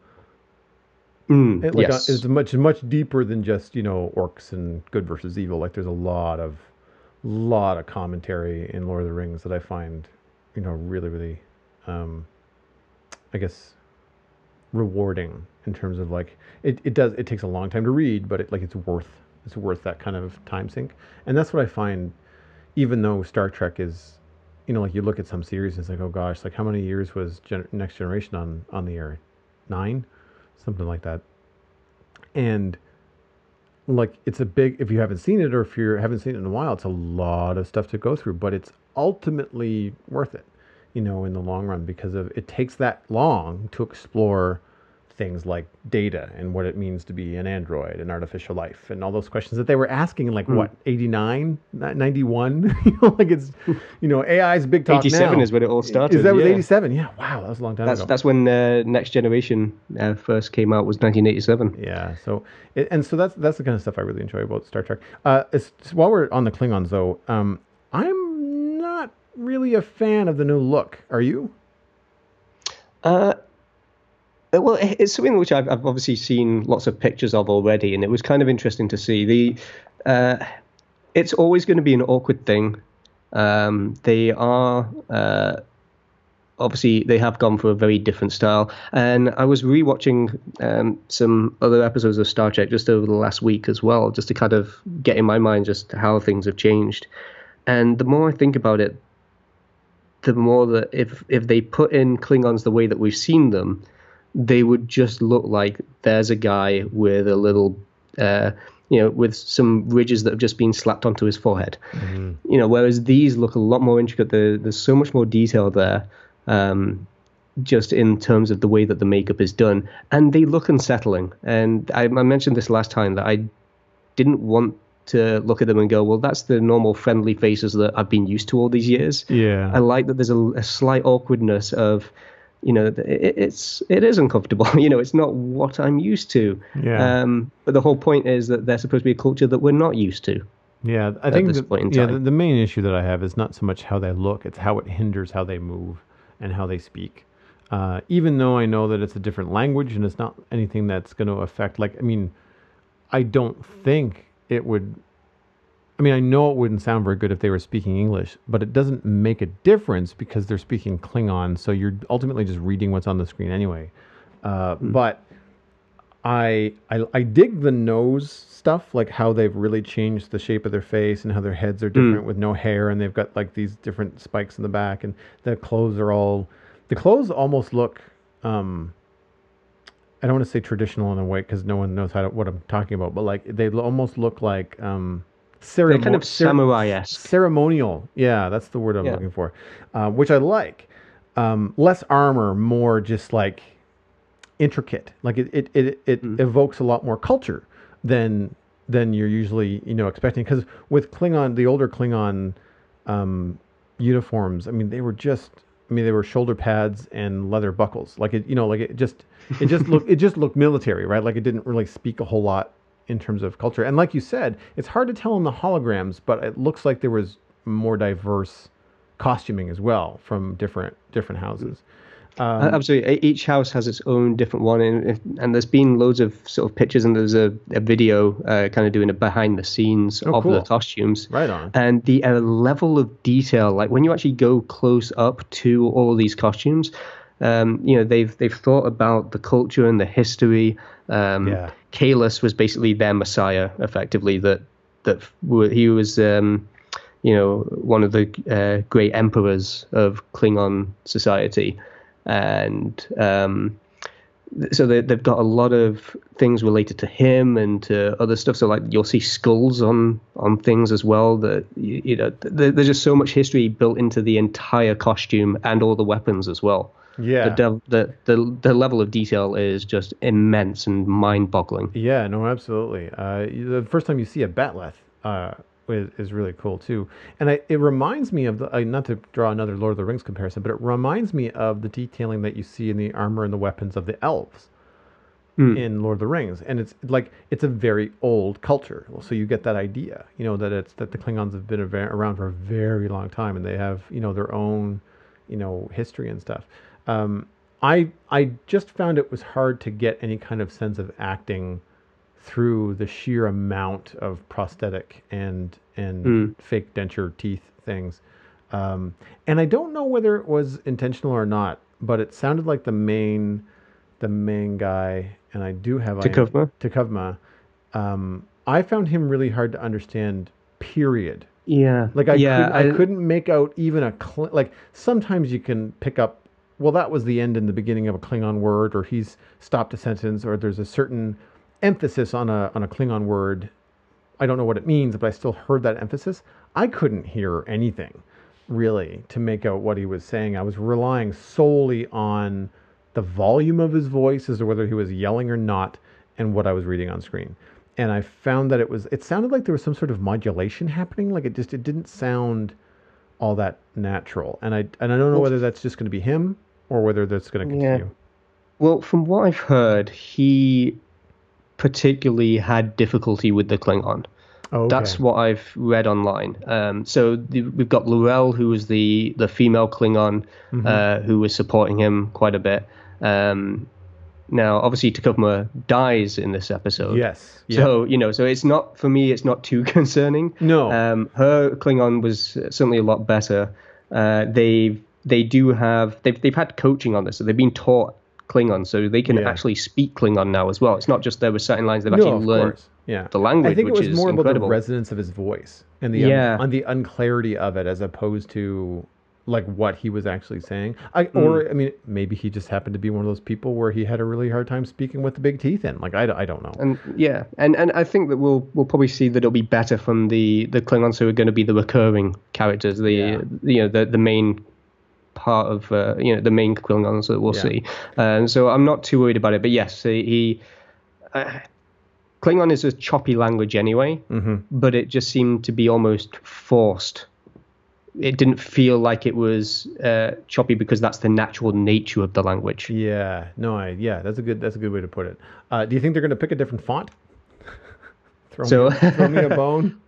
Yes. It's much deeper than just, orcs and good versus evil. Like there's a lot of commentary in Lord of the Rings that I find, really, really, I guess, rewarding in terms of like it takes a long time to read, but it's worth that kind of time sink. And that's what I find, even though Star Trek is, like you look at some series and it's like, oh gosh, like how many years was Next Generation on the air? 9, something like that. And like it's a big, if you haven't seen it or if you haven't seen it in a while, it's a lot of stuff to go through, but it's ultimately worth it, in the long run, because it takes that long to explore things like data and what it means to be an android and artificial life and all those questions that they were asking in 89, 91. Like it's, AI's big talk 87 now. Is when it all started. Is that was 87? Yeah, wow, that was a long time ago. That's when Next Generation first came out, was 1987. Yeah, so that's the kind of stuff I really enjoy about Star Trek. While we're on the Klingons though, I'm not really a fan of the new look. Are you? Well, it's something which I've obviously seen lots of pictures of already, and it was kind of interesting to see. It's always going to be an awkward thing. They are obviously they have gone for a very different style, and I was rewatching some other episodes of Star Trek just over the last week as well, just to kind of get in my mind just how things have changed. And the more I think about it, the more that if they put in Klingons the way that we've seen them, they would just look like there's a guy with a little, with some ridges that have just been slapped onto his forehead. Mm-hmm. Whereas these look a lot more intricate. There's so much more detail there, just in terms of the way that the makeup is done. And they look unsettling. And I mentioned this last time that I didn't want to look at them and go, well, that's the normal friendly faces that I've been used to all these years. Yeah. I like that there's a slight awkwardness of, it is uncomfortable. It's not what I'm used to. Yeah. But the whole point is that they're supposed to be a culture that we're not used to. Yeah, I think the main issue that I have is not so much how they look; it's how it hinders how they move and how they speak. Even though I know that it's a different language and it's not anything that's going to affect. I don't think it would. I know it wouldn't sound very good if they were speaking English, but it doesn't make a difference because they're speaking Klingon, so you're ultimately just reading what's on the screen anyway. But I dig the nose stuff, like how they've really changed the shape of their face and how their heads are different with no hair, and they've got like these different spikes in the back, and the clothes almost look, I don't want to say traditional in a way because no one knows what I'm talking about, but like they almost look like They're kind of samurai-esque. Ceremonial. Yeah, that's the word I'm Yeah. looking for, which I like. Less armor, more just like intricate. Like it evokes a lot more culture than you're usually expecting. Because with Klingon, the older Klingon uniforms, I mean, they were shoulder pads and leather buckles. Like it just looked military, right? Like it didn't really speak a whole lot in terms of culture. And like you said, it's hard to tell in the holograms, but it looks like there was more diverse costuming as well from different houses. Absolutely. Each house has its own different one, and there's been loads of sort of pictures, and there's a video kind of doing a behind the scenes of cool. the costumes. Right on. And the level of detail, like when you actually go close up to all of these costumes, they've thought about the culture and the history. Kahless was basically their messiah, effectively. He was one of the great emperors of Klingon society. And so they've got a lot of things related to him and to other stuff. So like you'll see skulls on things as well. That there's just so much history built into the entire costume and all the weapons as well. Yeah, the level of detail is just immense and mind-boggling. Yeah, no, absolutely. The first time you see a Batleth is really cool too, and it reminds me of not to draw another Lord of the Rings comparison, but it reminds me of the detailing that you see in the armor and the weapons of the elves in Lord of the Rings, and it's a very old culture, so you get that idea, that the Klingons have been around for a very long time, and they have their own history and stuff. I just found it was hard to get any kind of sense of acting through the sheer amount of prosthetic and fake denture teeth things. And I don't know whether it was intentional or not, but it sounded like the main guy, and I do have T'Kuvma. I found him really hard to understand, period. Yeah. Like I couldn't make out even like sometimes you can pick up, well, that was the end and the beginning of a Klingon word, or he's stopped a sentence, or there's a certain emphasis on a Klingon word. I don't know what it means, but I still heard that emphasis. I couldn't hear anything really to make out what he was saying. I was relying solely on the volume of his voice as to whether he was yelling or not, and what I was reading on screen. And I found that it sounded like there was some sort of modulation happening. Like it didn't sound all that natural. And I don't know whether that's just going to be him or whether that's going to continue. Yeah. Well, from what I've heard, he particularly had difficulty with the Klingon. Oh, okay. That's what I've read online. We've got L'Rell, who was the female Klingon, who was supporting him quite a bit. Now, obviously, T'Kuvma dies in this episode. Yes. Yeah. So it's not, for me, it's not too concerning. No. Her Klingon was certainly a lot better. They've had coaching on this, so they've been taught Klingon, so they can actually speak Klingon now as well. It's not just their reciting lines; they've actually learned the language. I think it was which more is about incredible. the resonance of his voice and the unclarity of it, as opposed to like what he was actually saying. Or maybe he just happened to be one of those people where he had a really hard time speaking with the big teeth in. Like I don't know. And I think that we'll probably see that it'll be better from the Klingons who are going to be the recurring characters, the main part of the main Klingons that we'll see. So I'm not too worried about it. But yes, Klingon is a choppy language anyway, but it just seemed to be almost forced. It didn't feel like it was choppy because that's the natural nature of the language. Yeah, no, that's a good way to put it. Do you think they're going to pick a different font? Throw me a bone.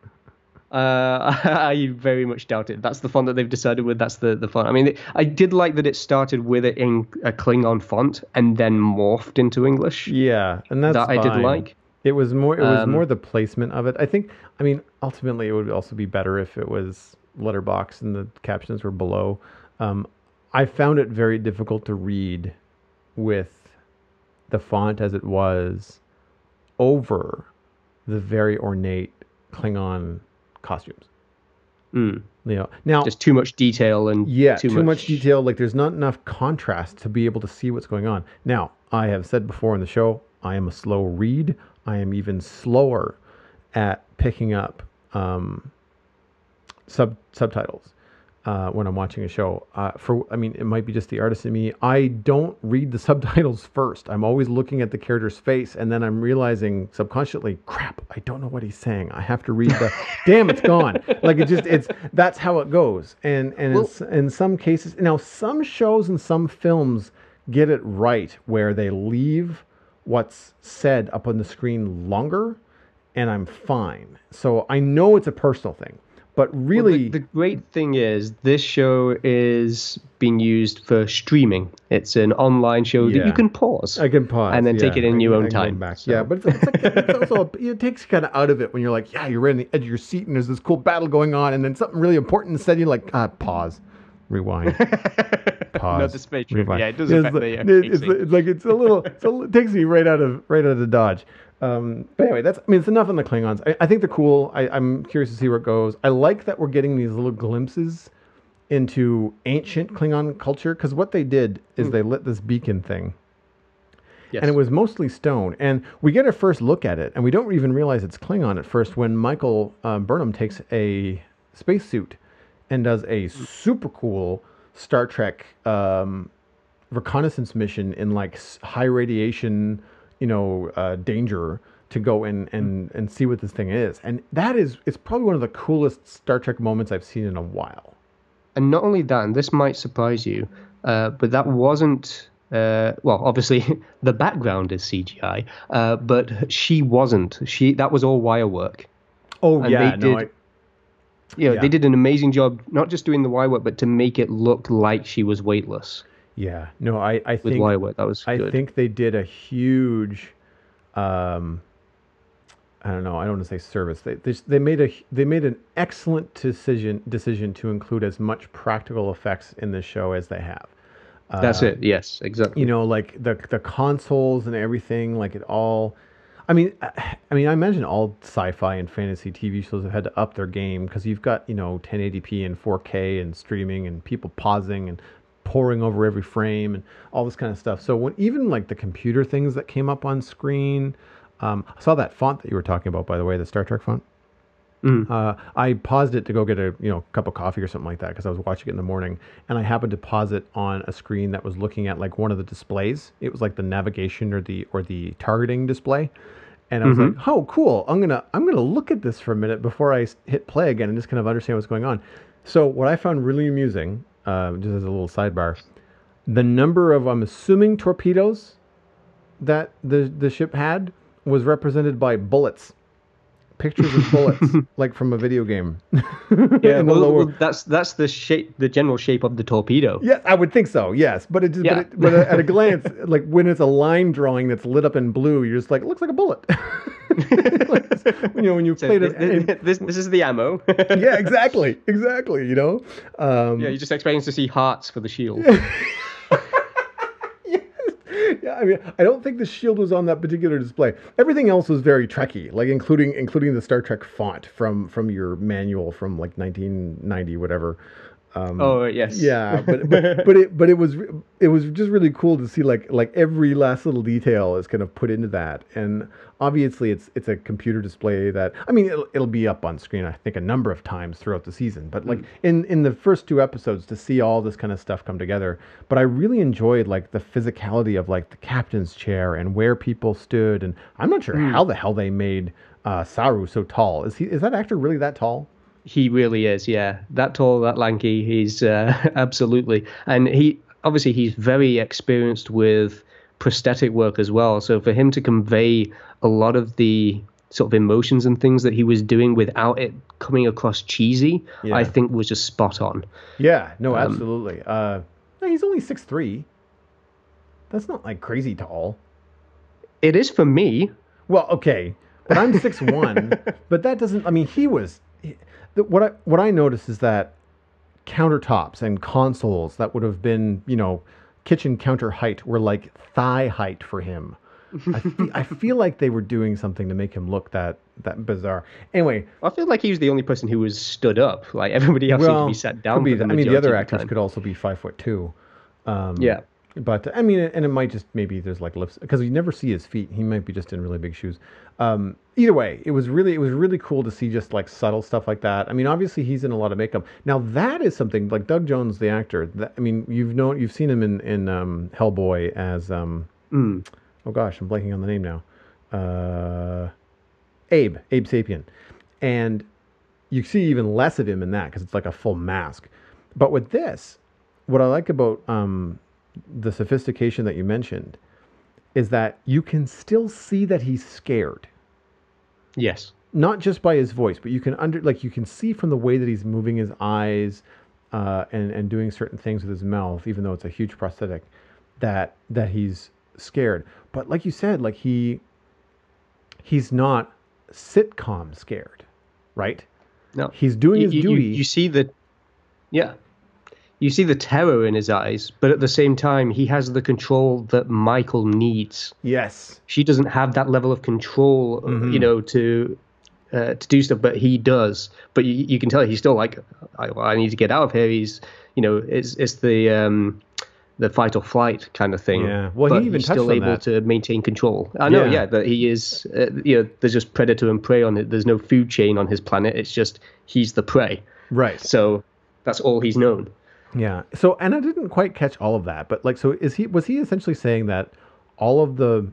I very much doubt it. That's the font that they've decided with. That's the font. I mean, I did like that it started with it in a Klingon font and then morphed into English. Yeah, and that's that fine. I did like. It was more the placement of it. I think. I mean, ultimately, it would also be better if it was letterbox and the captions were below. I found it very difficult to read with the font as it was over the very ornate Klingon costumes. Now just too much detail and too much detail. Like there's not enough contrast to be able to see what's going on. Now, I have said before in the show, I am a slow read. I am even slower at picking up subtitles when I'm watching a show. It might be just the artist in me. I don't read the subtitles first. I'm always looking at the character's face, and then I'm realizing subconsciously, crap, I don't know what he's saying. I have to read the. Damn, it's gone. Like it's that's how it goes. And in some cases, now some shows and some films get it right where they leave what's said up on the screen longer, and I'm fine. So I know it's a personal thing. But really, the great thing is this show is being used for streaming. It's an online show that you can pause. I can pause and then take it in your own time. Back. So. Yeah, but it's also it takes kind of out of it when you're like, yeah, you're right on the edge of your seat and there's this cool battle going on, and then something really important said, you're like, pause, rewind, pause, not the space rewind. Yeah, it does affect it takes me right out of the dodge. But anyway, it's enough on the Klingons. I think they're cool. I'm curious to see where it goes. I like that we're getting these little glimpses into ancient Klingon culture, because what they did is they lit this beacon thing. Yes. And it was mostly stone. And we get a first look at it, and we don't even realize it's Klingon at first when Michael Burnham takes a spacesuit and does a super cool Star Trek reconnaissance mission in like high radiation danger to go in and see what this thing is. And it's probably one of the coolest Star Trek moments I've seen in a while. And not only that, and this might surprise you, but that wasn't, obviously the background is CGI, but she wasn't. That was all wire work. Oh, and yeah. They did an amazing job, not just doing the wire work, but to make it look like she was weightless. Yeah, no, I think with wire work, that was good. I think they did a huge, I don't know, I don't want to say service. They made an excellent decision to include as much practical effects in this show as they have. That's it. Yes, exactly. Like the consoles and everything, like it all. I imagine all sci-fi and fantasy TV shows have had to up their game because you've got 1080p and 4K and streaming and people pausing and poring over every frame and all this kind of stuff. So when even like the computer things that came up on screen, I saw that font that you were talking about, by the way, the Star Trek font. I paused it to go get a cup of coffee or something like that because I was watching it in the morning, and I happened to pause it on a screen that was looking at like one of the displays. It was like the navigation or the targeting display, and I was like, "Oh, cool! I'm gonna look at this for a minute before I hit play again and just kind of understand what's going on." So what I found really amusing, just as a little sidebar, the number of I'm assuming torpedoes that the ship had was represented by bullets. Pictures of bullets, like from a video game. Yeah, that's the shape, the general shape of the torpedo. Yeah, I would think so. Yes, but but at a glance, like when it's a line drawing that's lit up in blue, you're just like, it looks like a bullet. When you played it, this is the ammo. Yeah, exactly. You're just expecting to see hearts for the shield. Yeah, I don't think the shield was on that particular display. Everything else was very Trekky, like including the Star Trek font from your manual from like 1990, whatever. Yes. Yeah, but it was just really cool to see like every last little detail is kind of put into that, and obviously it's a computer display that it'll be up on screen I think a number of times throughout the season, but like in the first 2 episodes to see all this kind of stuff come together. But I really enjoyed like the physicality of like the captain's chair and where people stood, and I'm not sure how the hell they made Saru so tall. Is that actor really that tall? He really is, yeah. That tall, that lanky, he's absolutely. And he's very experienced with prosthetic work as well. So for him to convey a lot of the sort of emotions and things that he was doing without it coming across cheesy, I think was just spot on. Yeah, no, absolutely. He's only 6'3". That's not like crazy tall. It is for me. Well, okay, but I'm 6'1", but that doesn't, he was... What I noticed is that countertops and consoles that would have been, kitchen counter height were like thigh height for him. I feel like they were doing something to make him look that bizarre. Anyway, I feel like he was the only person who was stood up. Like everybody else seemed to be sat down. The other actors could also be 5'2". Yeah. But I mean, and it might just maybe there's like lifts because you never see his feet. He might be just in really big shoes. Either way, it was really cool to see just like subtle stuff like that. I mean, obviously he's in a lot of makeup. Now that is something like Doug Jones, the actor. That, I mean, you've seen him in Hellboy as oh gosh, I'm blanking on the name now. Abe Sapien, and you see even less of him in that because it's like a full mask. But with this, what I like about the sophistication that you mentioned is that you can still see that he's scared. Yes. Not just by his voice, but you can you can see from the way that he's moving his eyes and doing certain things with his mouth, even though it's a huge prosthetic, that he's scared. But like you said, like he's not sitcom scared, right? No. He's doing his duty. You see you see the terror in his eyes, but at the same time, he has the control that Michael needs. Yes. She doesn't have that level of control, to do stuff, but he does. But you can tell he's still like, I need to get out of here. He's, it's the fight or flight kind of thing. Yeah. Well, but he even he's touched still on able that. to maintain control. I know, that he is, there's just predator and prey on it. There's no food chain on his planet. It's just he's the prey. Right. So that's all he's known. Yeah. So, and I didn't quite catch all of that, but like, so was he essentially saying that all of the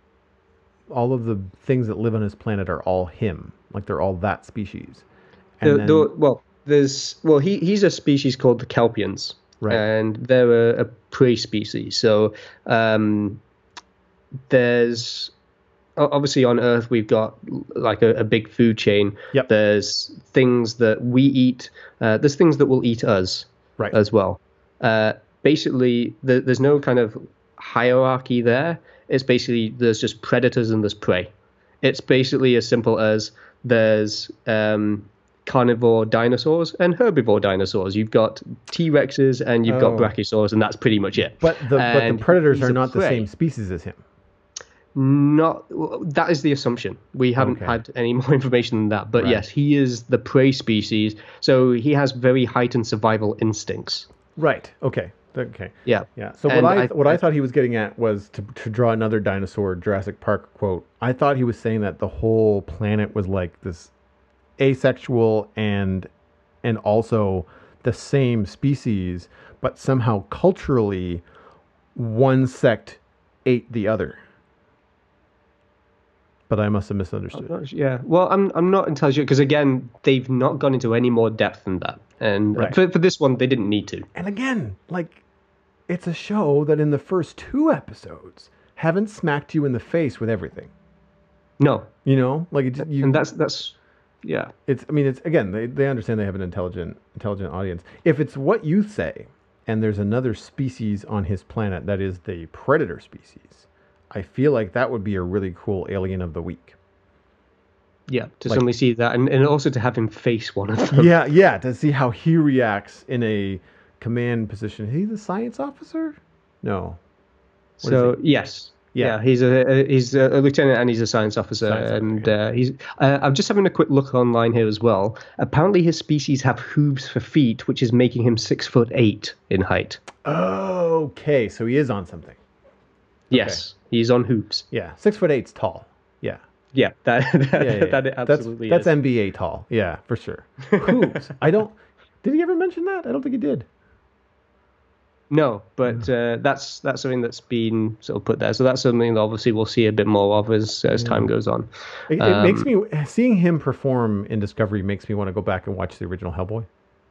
things that live on his planet are all him, like they're all that species? And he's a species called the Kelpians, right, and they're a prey species. So, there's obviously on Earth we've got like a big food chain. Yep. There's things that we eat. There's things that will eat us. Right. As well. Basically, there's no kind of hierarchy there. It's basically there's just predators and there's prey. It's basically as simple as there's carnivore dinosaurs and herbivore dinosaurs. You've got T-Rexes and you've got brachiosaurs, and that's pretty much it. But the predators are not the same species as him. That is the assumption. We haven't had any more information than that. But yes, he is the prey species. So he has very heightened survival instincts. Right. Okay. Yeah. Yeah. So what I thought he was getting at was to draw another dinosaur Jurassic Park quote. I thought he was saying that the whole planet was like this asexual and also the same species, but somehow culturally one sect ate the other. But I must have misunderstood. Yeah. Well, I'm not entirely sure because again, they've not gone into any more depth than that, and for this one, they didn't need to. And again, like, it's a show that in the first 2 episodes haven't smacked you in the face with everything. No. Like and that's yeah. It's again they understand they have an intelligent audience. If it's what you say, and there's another species on his planet that is the predator species, I feel like that would be a really cool alien of the week. Yeah, to suddenly see that, and also to have him face one of them. Yeah, to see how he reacts in a command position. Is he the science officer? No. So yes, yeah, he's a lieutenant and he's a science officer, he's. I'm just having a quick look online here as well. Apparently, his species have hooves for feet, which is making him 6'8" in height. Okay, so he is on something. Yes, he's on hoops. Yeah, 6'8" tall. Yeah. Yeah, that absolutely that's NBA tall. Yeah, for sure. Hoops. Did he ever mention that? I don't think he did. No, but that's something that's been sort of put there. So that's something that obviously we'll see a bit more of as time goes on. It makes me seeing him perform in Discovery makes me want to go back and watch the original Hellboy.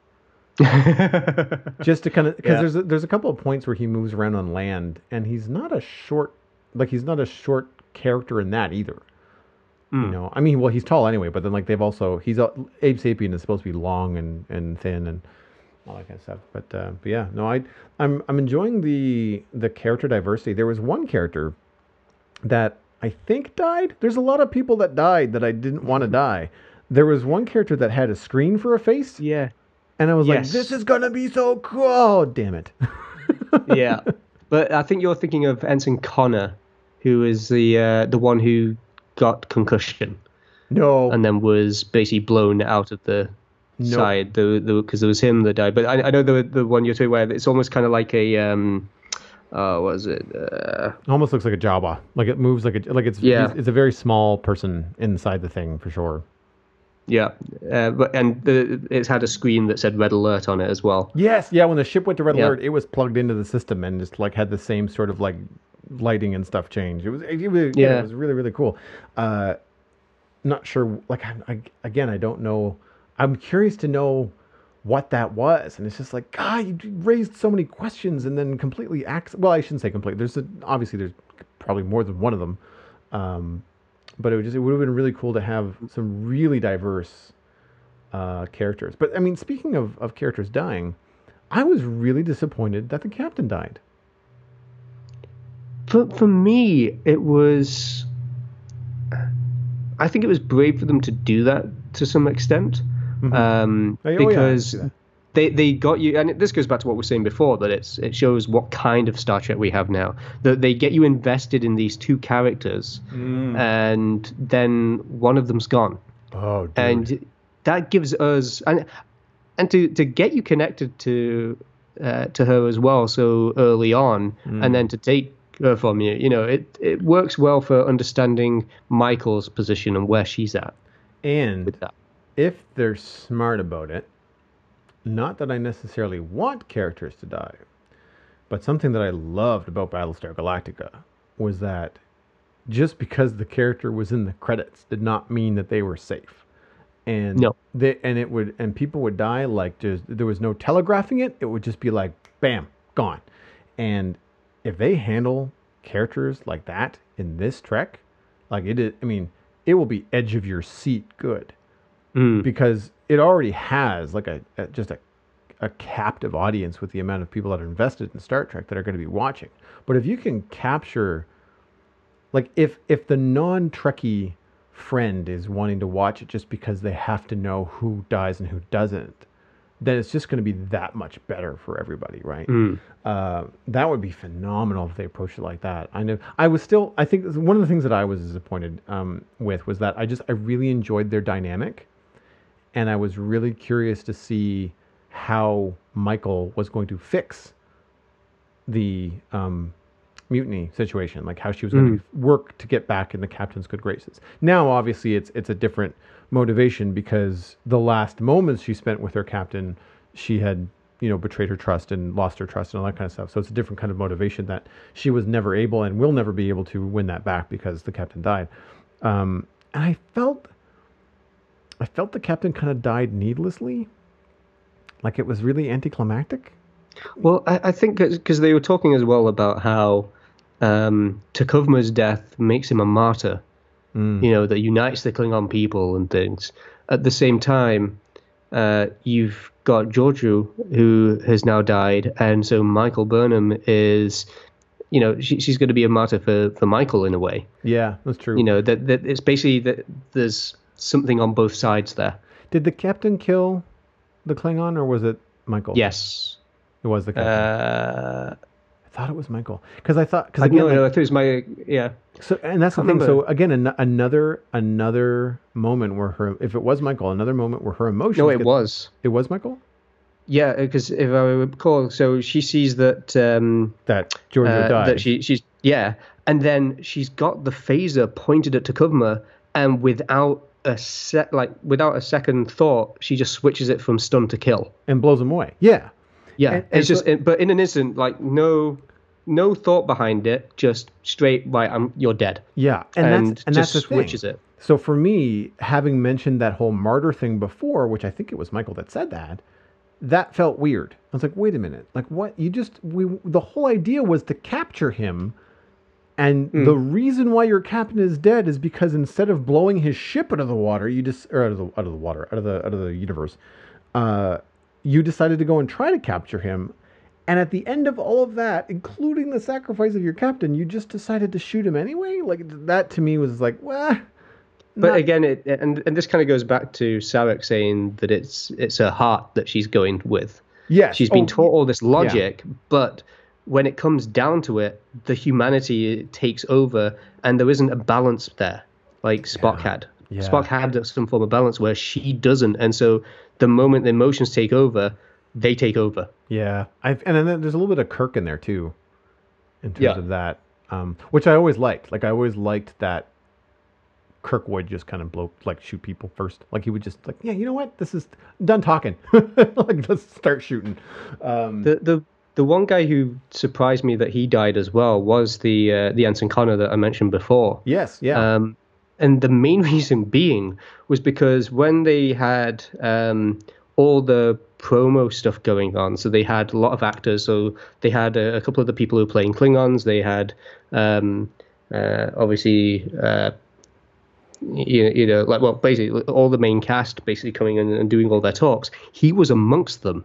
Just to kind of because there's a couple of points where he moves around on land and he's not a short character in that either. I mean, well, he's tall anyway, but then like Abe Sapien is supposed to be long and thin and all that kind of stuff. But yeah, no, I'm enjoying the character diversity. There was one character that I think died. There's a lot of people that died that I didn't want to die. There was one character that had a screen for a face. Yeah. And I was like, this is going to be so cool. Oh, damn it. Yeah. But I think you're thinking of Ensign Connor, who is the one who got concussion. No. And then was basically blown out of the side because there was him that died. But I know the one you're talking about, it's almost kind of like a what is it? Almost looks like a Jabba. Like it moves like Yeah. it's a very small person inside the thing for sure. Yeah, it's had a screen that said red alert on it as well. Yes, yeah. When the ship went to red Yeah. alert, it was plugged into the system and just like had the same sort of like lighting and stuff change. It Yeah. was really really cool. Not sure. Like again, I don't know. I'm curious to know what that was, and it's just like God, you raised so many questions and then completely well, I shouldn't say complete. Obviously there's probably more than one of them. Um, but it would have been really cool to have some really diverse characters. But I mean, speaking of characters dying, I was really disappointed that the captain died. For me, it was. I think it was brave for them to do that to some extent, Oh, yeah, I because see that. they got you, and this goes back to what we were saying before, that it shows what kind of Star Trek we have now. That they get you invested in these two characters, and then one of them's gone, Oh, dude. and that gives us and to get you connected to her as well so early on, and then to take her from you, it works well for understanding Michael's position and where she's at And with that. if they're smart about it, not that I necessarily want characters to die, but something that I loved about Battlestar Galactica was that just because the character was in the credits did not mean that they were safe. And No. people would die like just there was no telegraphing it. It would just be like bam, gone. And if they handle characters like that in this Trek, like it is, I mean, it will be edge of your seat good because it already has like a captive audience with the amount of people that are invested in Star Trek that are going to be watching. But if you can capture, like, if the non-Trekkie friend is wanting to watch it just because they have to know who dies and who doesn't, then it's just going to be that much better for everybody, right? That would be phenomenal if they approached it like that. I think one of the things that I was disappointed with was that I really enjoyed their dynamic, and I was really curious to see how Michael was going to fix the mutiny situation, like how she was going to work to get back in the captain's good graces. Now, obviously, it's a different motivation because the last moments she spent with her captain, she had betrayed her trust and lost her trust and all that kind of stuff. So it's a different kind of motivation that she was never able and will never be able to win that back because the captain died. And I felt the captain kind of died needlessly, like it was really anticlimactic. Well, I think because they were talking as well about how T'Kuvma's death makes him a martyr, that unites the Klingon people and things. At the same time, you've got Georgiou, who has now died, and so Michael Burnham is, she's going to be a martyr for Michael in a way. Yeah, that's true. That it's basically that there's something on both sides there. Did the captain kill the Klingon, or was it Michael? Yes. It was the captain. I thought it was Michael because I thought I thought it was yeah. So and that's the thing. So again, another moment where if it was Michael, another moment where her emotions. No, it was. It was Michael. Yeah, because if I recall, so she sees that that Georgiou died. That she's and then she's got the phaser pointed at T'Kuvma, and without a second thought, she just switches it from stun to kill and blows him away. Yeah. Yeah, and it's just, but in an instant, like no thought behind it, just straight, right, you're dead. Yeah, and that's just the switches thing. it. So for me, having mentioned that whole martyr thing before, which I think it was Michael that said that felt weird. I was like, wait a minute, like what? The whole idea was to capture him, and the reason why your captain is dead is because instead of blowing his ship out of the water, out of the universe. You decided to go and try to capture him. And at the end of all of that, including the sacrifice of your captain, you just decided to shoot him anyway? Like, that to me was like, well... But again, and this kind of goes back to Sarek saying that it's her heart that she's going with. Yes. She's been taught all this logic, but when it comes down to it, the humanity takes over, and there isn't a balance there, like Spock had. Yeah. Spock had some form of balance where she doesn't, and so the moment the emotions take over, they take over. Yeah, and then there's a little bit of Kirk in there too. in terms of that, which I always liked. Like I always liked that Kirk would just kind of shoot people first. Like he would just like, yeah, you know what? This is done talking. Like let's start shooting. The one guy who surprised me that he died as well was the Ensign Connor that I mentioned before. Yes, yeah. And the main reason being was because when they had all the promo stuff going on, so they had a lot of actors. So they had a couple of the people who were playing Klingons. They had obviously. Basically all the main cast basically coming in and doing all their talks. He was amongst them.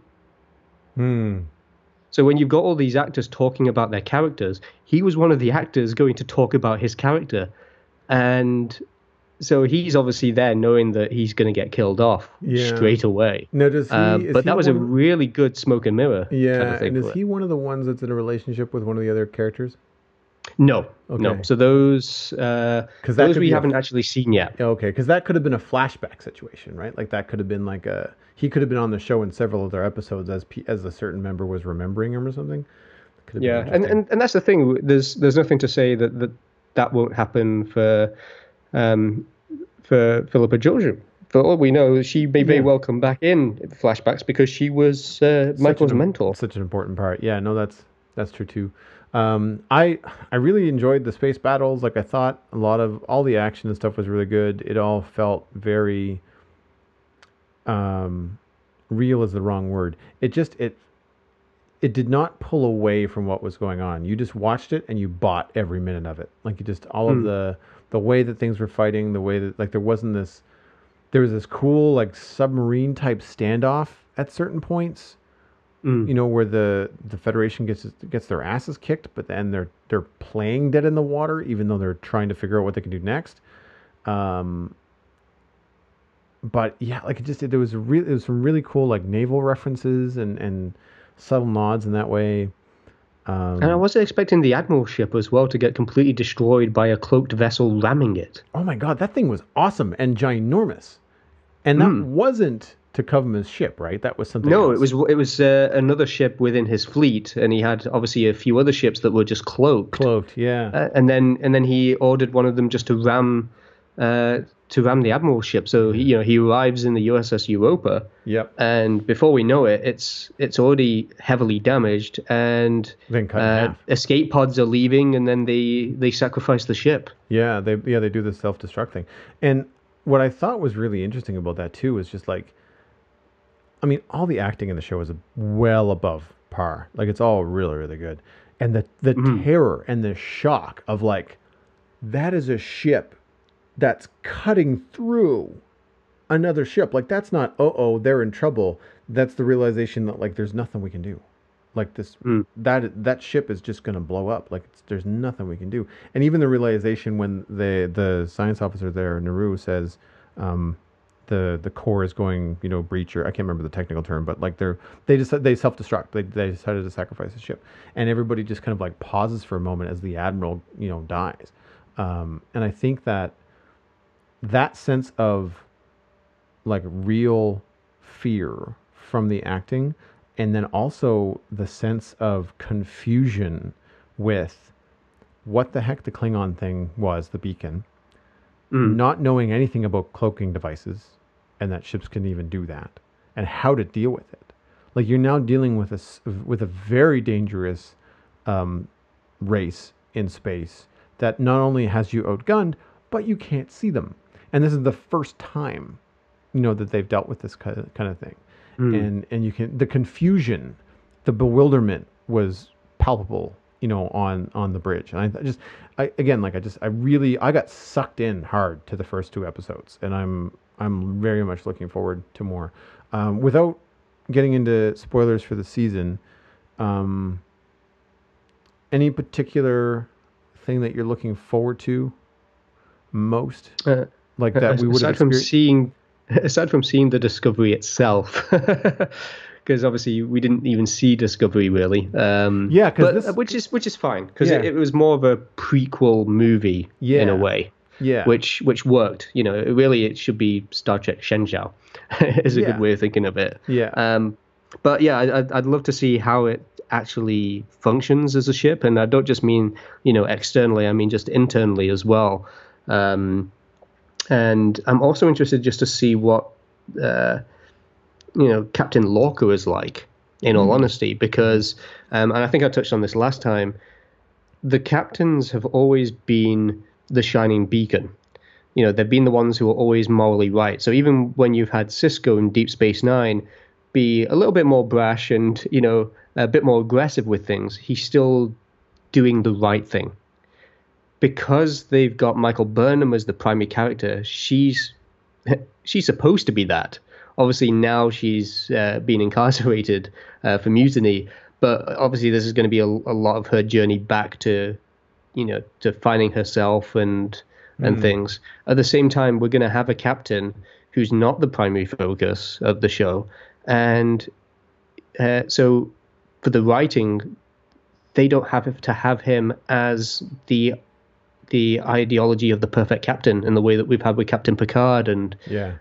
So when you've got all these actors talking about their characters, he was one of the actors going to talk about his character. And so he's obviously there knowing that he's going to get killed off straight away. No, does he? But that was a really good smoke and mirror. Yeah, kind of thing and is he one of the ones that's in a relationship with one of the other characters? No, okay. No. So those we haven't actually seen yet. Okay, because that could have been a flashback situation, right? Like that could have been like he could have been on the show in several of their episodes as a certain member was remembering him or something. Yeah, and that's the thing. There's nothing to say that won't happen for Philippa Georgiou. For all we know, she may very well come back in flashbacks because she was Michael's mentor. Such an important part. Yeah, no, that's true too. I really enjoyed the space battles. Like I thought a lot of all the action and stuff was really good. It all felt very real is the wrong word. It did not pull away from what was going on. You just watched it and you bought every minute of it. Like you just all of the way that things were fighting, the way that like there was this cool like submarine type standoff at certain points. You know, where the Federation gets their asses kicked, but then they're playing dead in the water, even though they're trying to figure out what they can do next. But yeah, like there was some really cool like naval references and subtle nods in that way. And I wasn't expecting the Admiral ship as well to get completely destroyed by a cloaked vessel ramming it. Oh my god, that thing was awesome and ginormous, and that wasn't T'Kuvma's ship, right? That was something else. It was another ship within his fleet, and he had obviously a few other ships that were just cloaked. Yeah. And then he ordered one of them just to ram the Admiral's ship. So he arrives in the USS Europa. Yep. And before we know it, it's already heavily damaged, and then cut in half. Escape pods are leaving, and then they sacrifice the ship. Yeah, they do the self-destruct thing. And what I thought was really interesting about that too was just like, I mean, all the acting in the show is well above par. Like it's all really, really good. And the terror and the shock of like, that is a ship that's cutting through another ship. Like that's not, they're in trouble. That's the realization that like, there's nothing we can do. Like this, that ship is just going to blow up. Like there's nothing we can do. And even the realization when the science officer there, Naru, says, the core is going, breach, or I can't remember the technical term, but like they self-destruct. They decided to sacrifice the ship, and everybody just kind of like pauses for a moment as the admiral, dies. And I think that sense of like real fear from the acting, and then also the sense of confusion with what the heck the Klingon thing was, the beacon, not knowing anything about cloaking devices, and that ships can even do that, and how to deal with it. Like you're now dealing with a very dangerous race in space that not only has you outgunned, but you can't see them. And this is the first time, that they've dealt with this kind of thing. And you can, the confusion, the bewilderment was palpable, on the bridge. And I got sucked in hard to the first two episodes, and I'm very much looking forward to more. Without getting into spoilers for the season, any particular thing that you're looking forward to most? Like that we would have experienced? Aside from seeing the Discovery itself, because obviously we didn't even see Discovery really. Which is fine, because it was more of a prequel movie in a way. Yeah, which worked. It should be Star Trek Shenzhou, is a good way of thinking of it. Yeah. But yeah, I'd love to see how it actually functions as a ship. And I don't just mean, externally, I mean just internally as well. And I'm also interested just to see what, Captain Lorca is like, in all honesty, because, and I think I touched on this last time, the captains have always been the shining beacon. They've been the ones who are always morally right. So even when you've had Sisko in Deep Space Nine be a little bit more brash and, a bit more aggressive with things, he's still doing the right thing. Because they've got Michael Burnham as the primary character, she's supposed to be that. Obviously, now she's been incarcerated for mutiny, but obviously this is going to be a lot of her journey back to, to finding herself and things. At the same time, we're going to have a captain who's not the primary focus of the show, and so for the writing, they don't have to have him as the ideology of the perfect captain in the way that we've had with Captain Picard and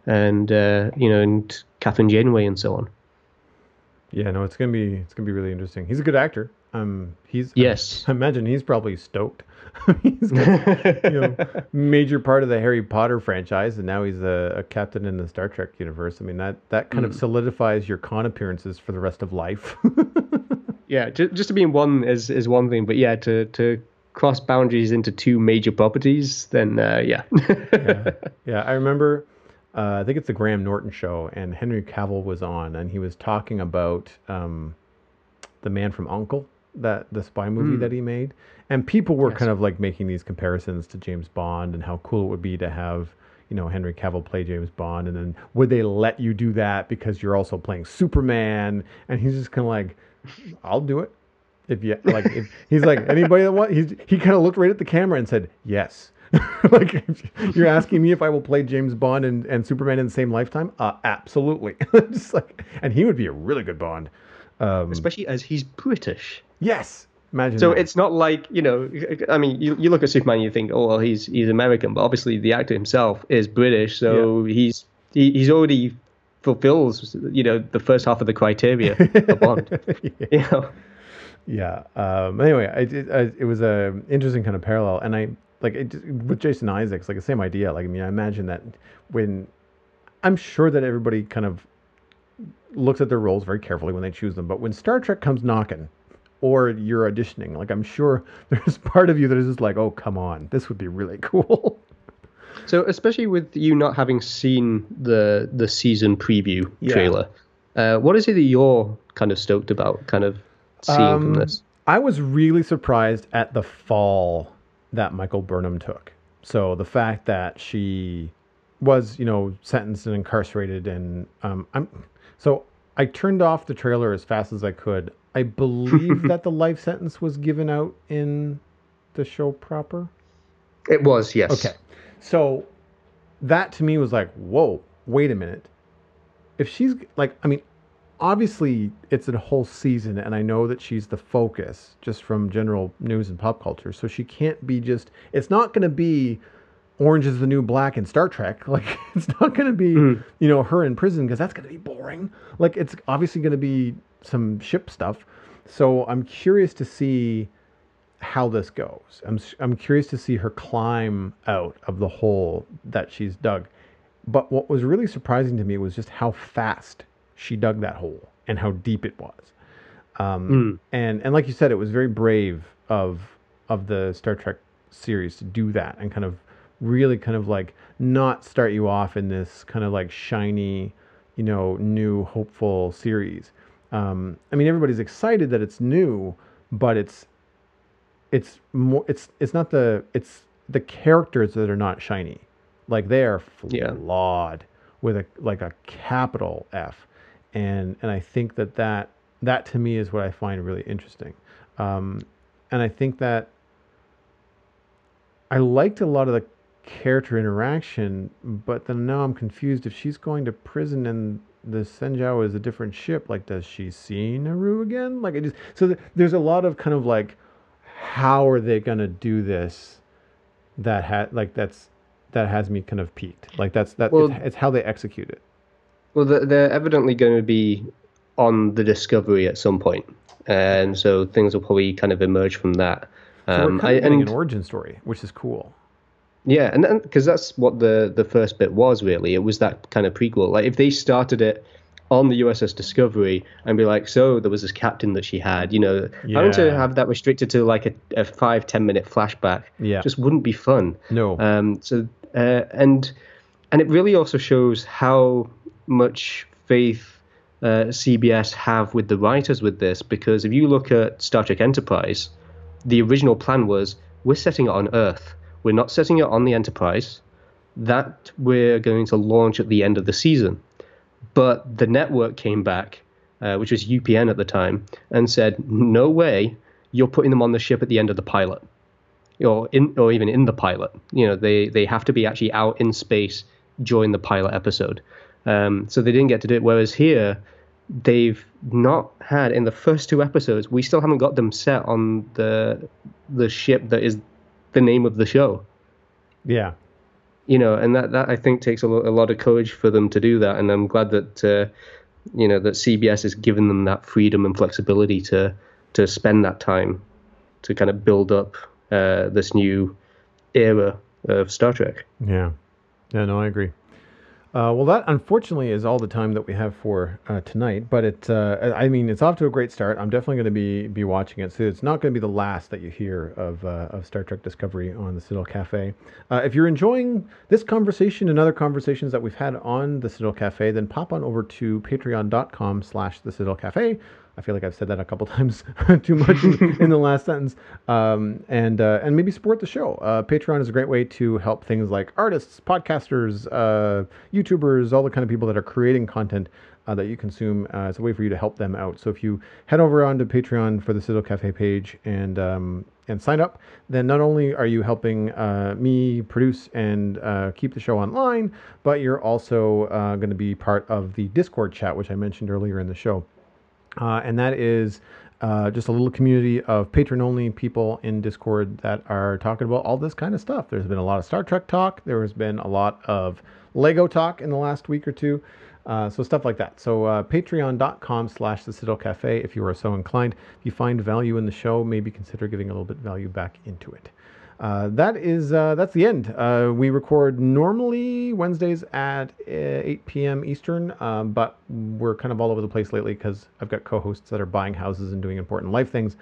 and Catherine Janeway and so on. Yeah, no, it's gonna be really interesting. He's a good actor. Yes. I imagine he's probably stoked. He's got, major part of the Harry Potter franchise, and now he's a captain in the Star Trek universe. I mean, that kind of solidifies your con appearances for the rest of life. Yeah, just to be in one is one thing, but yeah, to cross boundaries into two major properties, then yeah. Yeah. I remember, I think it's the Graham Norton show, and Henry Cavill was on, and he was talking about The Man from U.N.C.L.E., the spy movie that he made, and people were kind of like making these comparisons to James Bond and how cool it would be to have Henry Cavill play James Bond, and then would they let you do that because you're also playing Superman? And he's just kind of like, I'll do it. If he's like, anybody that wants, he kind of looked right at the camera and said, yes. Like, you're asking me if I will play James Bond and Superman in the same lifetime? Absolutely. Just like, and he would be a really good Bond. Especially as he's British. Yes. Imagine so that. It's not like, I mean, you look at Superman and you think, oh, well, he's American, but obviously the actor himself is British, so he's already fulfills, the first half of the criteria for Bond. Yeah. Anyway, it was a interesting kind of parallel, and with Jason Isaacs, like the same idea. Like, I mean, I imagine that when I'm sure that everybody kind of looks at their roles very carefully when they choose them, but when Star Trek comes knocking, or you're auditioning, like, I'm sure there's part of you that is just like, oh, come on, this would be really cool. So, especially with you not having seen the season preview trailer, what is it that you're kind of stoked about, kind of seeing from this? I was really surprised at the fall that Michael Burnham took. So the fact that she was, sentenced and incarcerated, and so I turned off the trailer as fast as I could. I believe that the life sentence was given out in the show proper. It was, yes. Okay. So that to me was like, whoa, wait a minute. If she's like, I mean, obviously it's a whole season, and I know that she's the focus just from general news and pop culture. So she can't be it's not going to be Orange is the New Black in Star Trek. Like, it's not going to be, her in prison, because that's going to be boring. Like, it's obviously going to be some ship stuff. So I'm curious to see how this goes. I'm curious to see her climb out of the hole that she's dug. But what was really surprising to me was just how fast she dug that hole and how deep it was. And like you said, it was very brave of the Star Trek series to do that and kind of really kind of like not start you off in this kind of like shiny, new hopeful series. I mean, everybody's excited that it's new, but it's the characters that are not shiny. Like, they are flawed with a capital F. And I think that to me is what I find really interesting. And I think that I liked a lot of the character interaction, but then now I'm confused. If she's going to prison and the Senjao is a different ship, like, does she see Naru again? Like, there's a lot of kind of like, how are they going to do this? That has me kind of peaked. Like, it's how they execute it. Well, they're evidently going to be on the Discovery at some point. and so things will probably kind of emerge from that. So we're kind of getting an origin story, which is cool. Yeah, and because that's what the first bit was, really. It was that kind of prequel. Like, if they started it on the USS Discovery and be like, so there was this captain that she had, having to have that restricted to like a 5-10 minute flashback just wouldn't be fun. No. And it really also shows how much faith CBS have with the writers with this, because if you look at Star Trek Enterprise, the original plan was, we're setting it on Earth. We're not setting it on the Enterprise. That we're going to launch at the end of the season. But the network came back, which was UPN at the time, and said, no way, you're putting them on the ship at the end of the pilot. Or even in the pilot. They have to be actually out in space during the pilot episode. So they didn't get to do it. Whereas here, they've not had, in the first 2 episodes, we still haven't got them set on the ship that is the name of the show. Yeah. And that I think takes a lot of courage for them to do that. And I'm glad that, that CBS has given them that freedom and flexibility to spend that time to kind of build up this new era of Star Trek. Yeah. Yeah, no, I agree. Well, that unfortunately is all the time that we have for tonight. But it's off to a great start. I'm definitely going to be watching it. So it's not going to be the last that you hear of Star Trek Discovery on the Citadel Cafe. If you're enjoying this conversation and other conversations that we've had on the Citadel Cafe, then pop on over to patreon.com/the Citadel Cafe. I feel like I've said that a couple times too much in the last sentence. And maybe support the show. Patreon is a great way to help things like artists, podcasters, YouTubers, all the kind of people that are creating content that you consume. It's a way for you to help them out. So if you head over onto Patreon for the Citadel Cafe page and sign up, then not only are you helping me produce and keep the show online, but you're also going to be part of the Discord chat, which I mentioned earlier in the show. And that is just a little community of patron-only people in Discord that are talking about all this kind of stuff. There's been a lot of Star Trek talk. There has been a lot of Lego talk in the last week or two. So stuff like that. So patreon.com/the Citadel Cafe if you are so inclined. If you find value in the show, maybe consider giving a little bit of value back into it. That's the end. We record normally Wednesdays at 8 p.m. Eastern, but we're kind of all over the place lately because I've got co-hosts that are buying houses and doing important life things.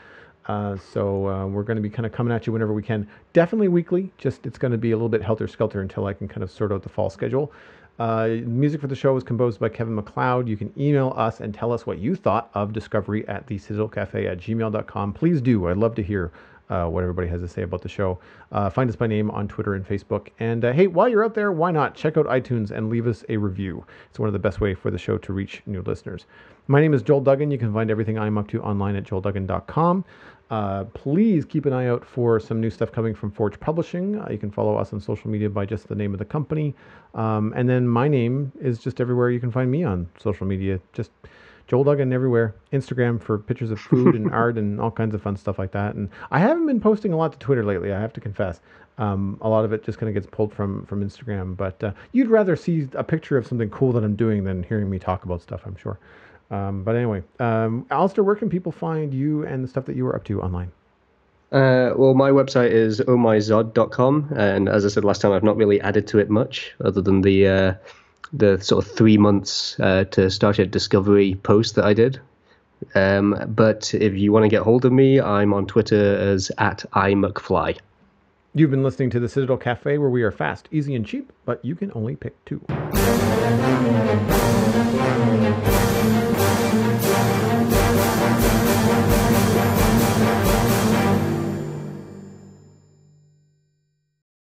So we're going to be kind of coming at you whenever we can. Definitely weekly. Just it's going to be a little bit helter-skelter until I can kind of sort out the fall schedule. Music for the show was composed by Kevin MacLeod. You can email us and tell us what you thought of Discovery at thecitadelcafe@gmail.com. Please do. I'd love to hear what everybody has to say about the show. Find us by name on Twitter and Facebook. And hey, while you're out there, why not check out iTunes and leave us a review? It's one of the best ways for the show to reach new listeners. My name is Joel Duggan. You can find everything I'm up to online at joelduggan.com. Please keep an eye out for some new stuff coming from Forge Publishing. You can follow us on social media by just the name of the company. And then my name is just everywhere you can find me on social media. Just Joel Duggan everywhere. Instagram for pictures of food and art and all kinds of fun stuff like that. And I haven't been posting a lot to Twitter lately, I have to confess. A lot of it just kind of gets pulled from Instagram. But you'd rather see a picture of something cool that I'm doing than hearing me talk about stuff, I'm sure. But anyway, Alistair, where can people find you and the stuff that you were up to online? Well, my website is ohmyzod.com. And as I said last time, I've not really added to it much other than the sort of 3 months to Star Trek Discovery post that I did. But if you want to get hold of me, I'm on Twitter as @imcfly. You've been listening to the Citadel Cafe, where we are fast, easy, and cheap, but you can only pick two.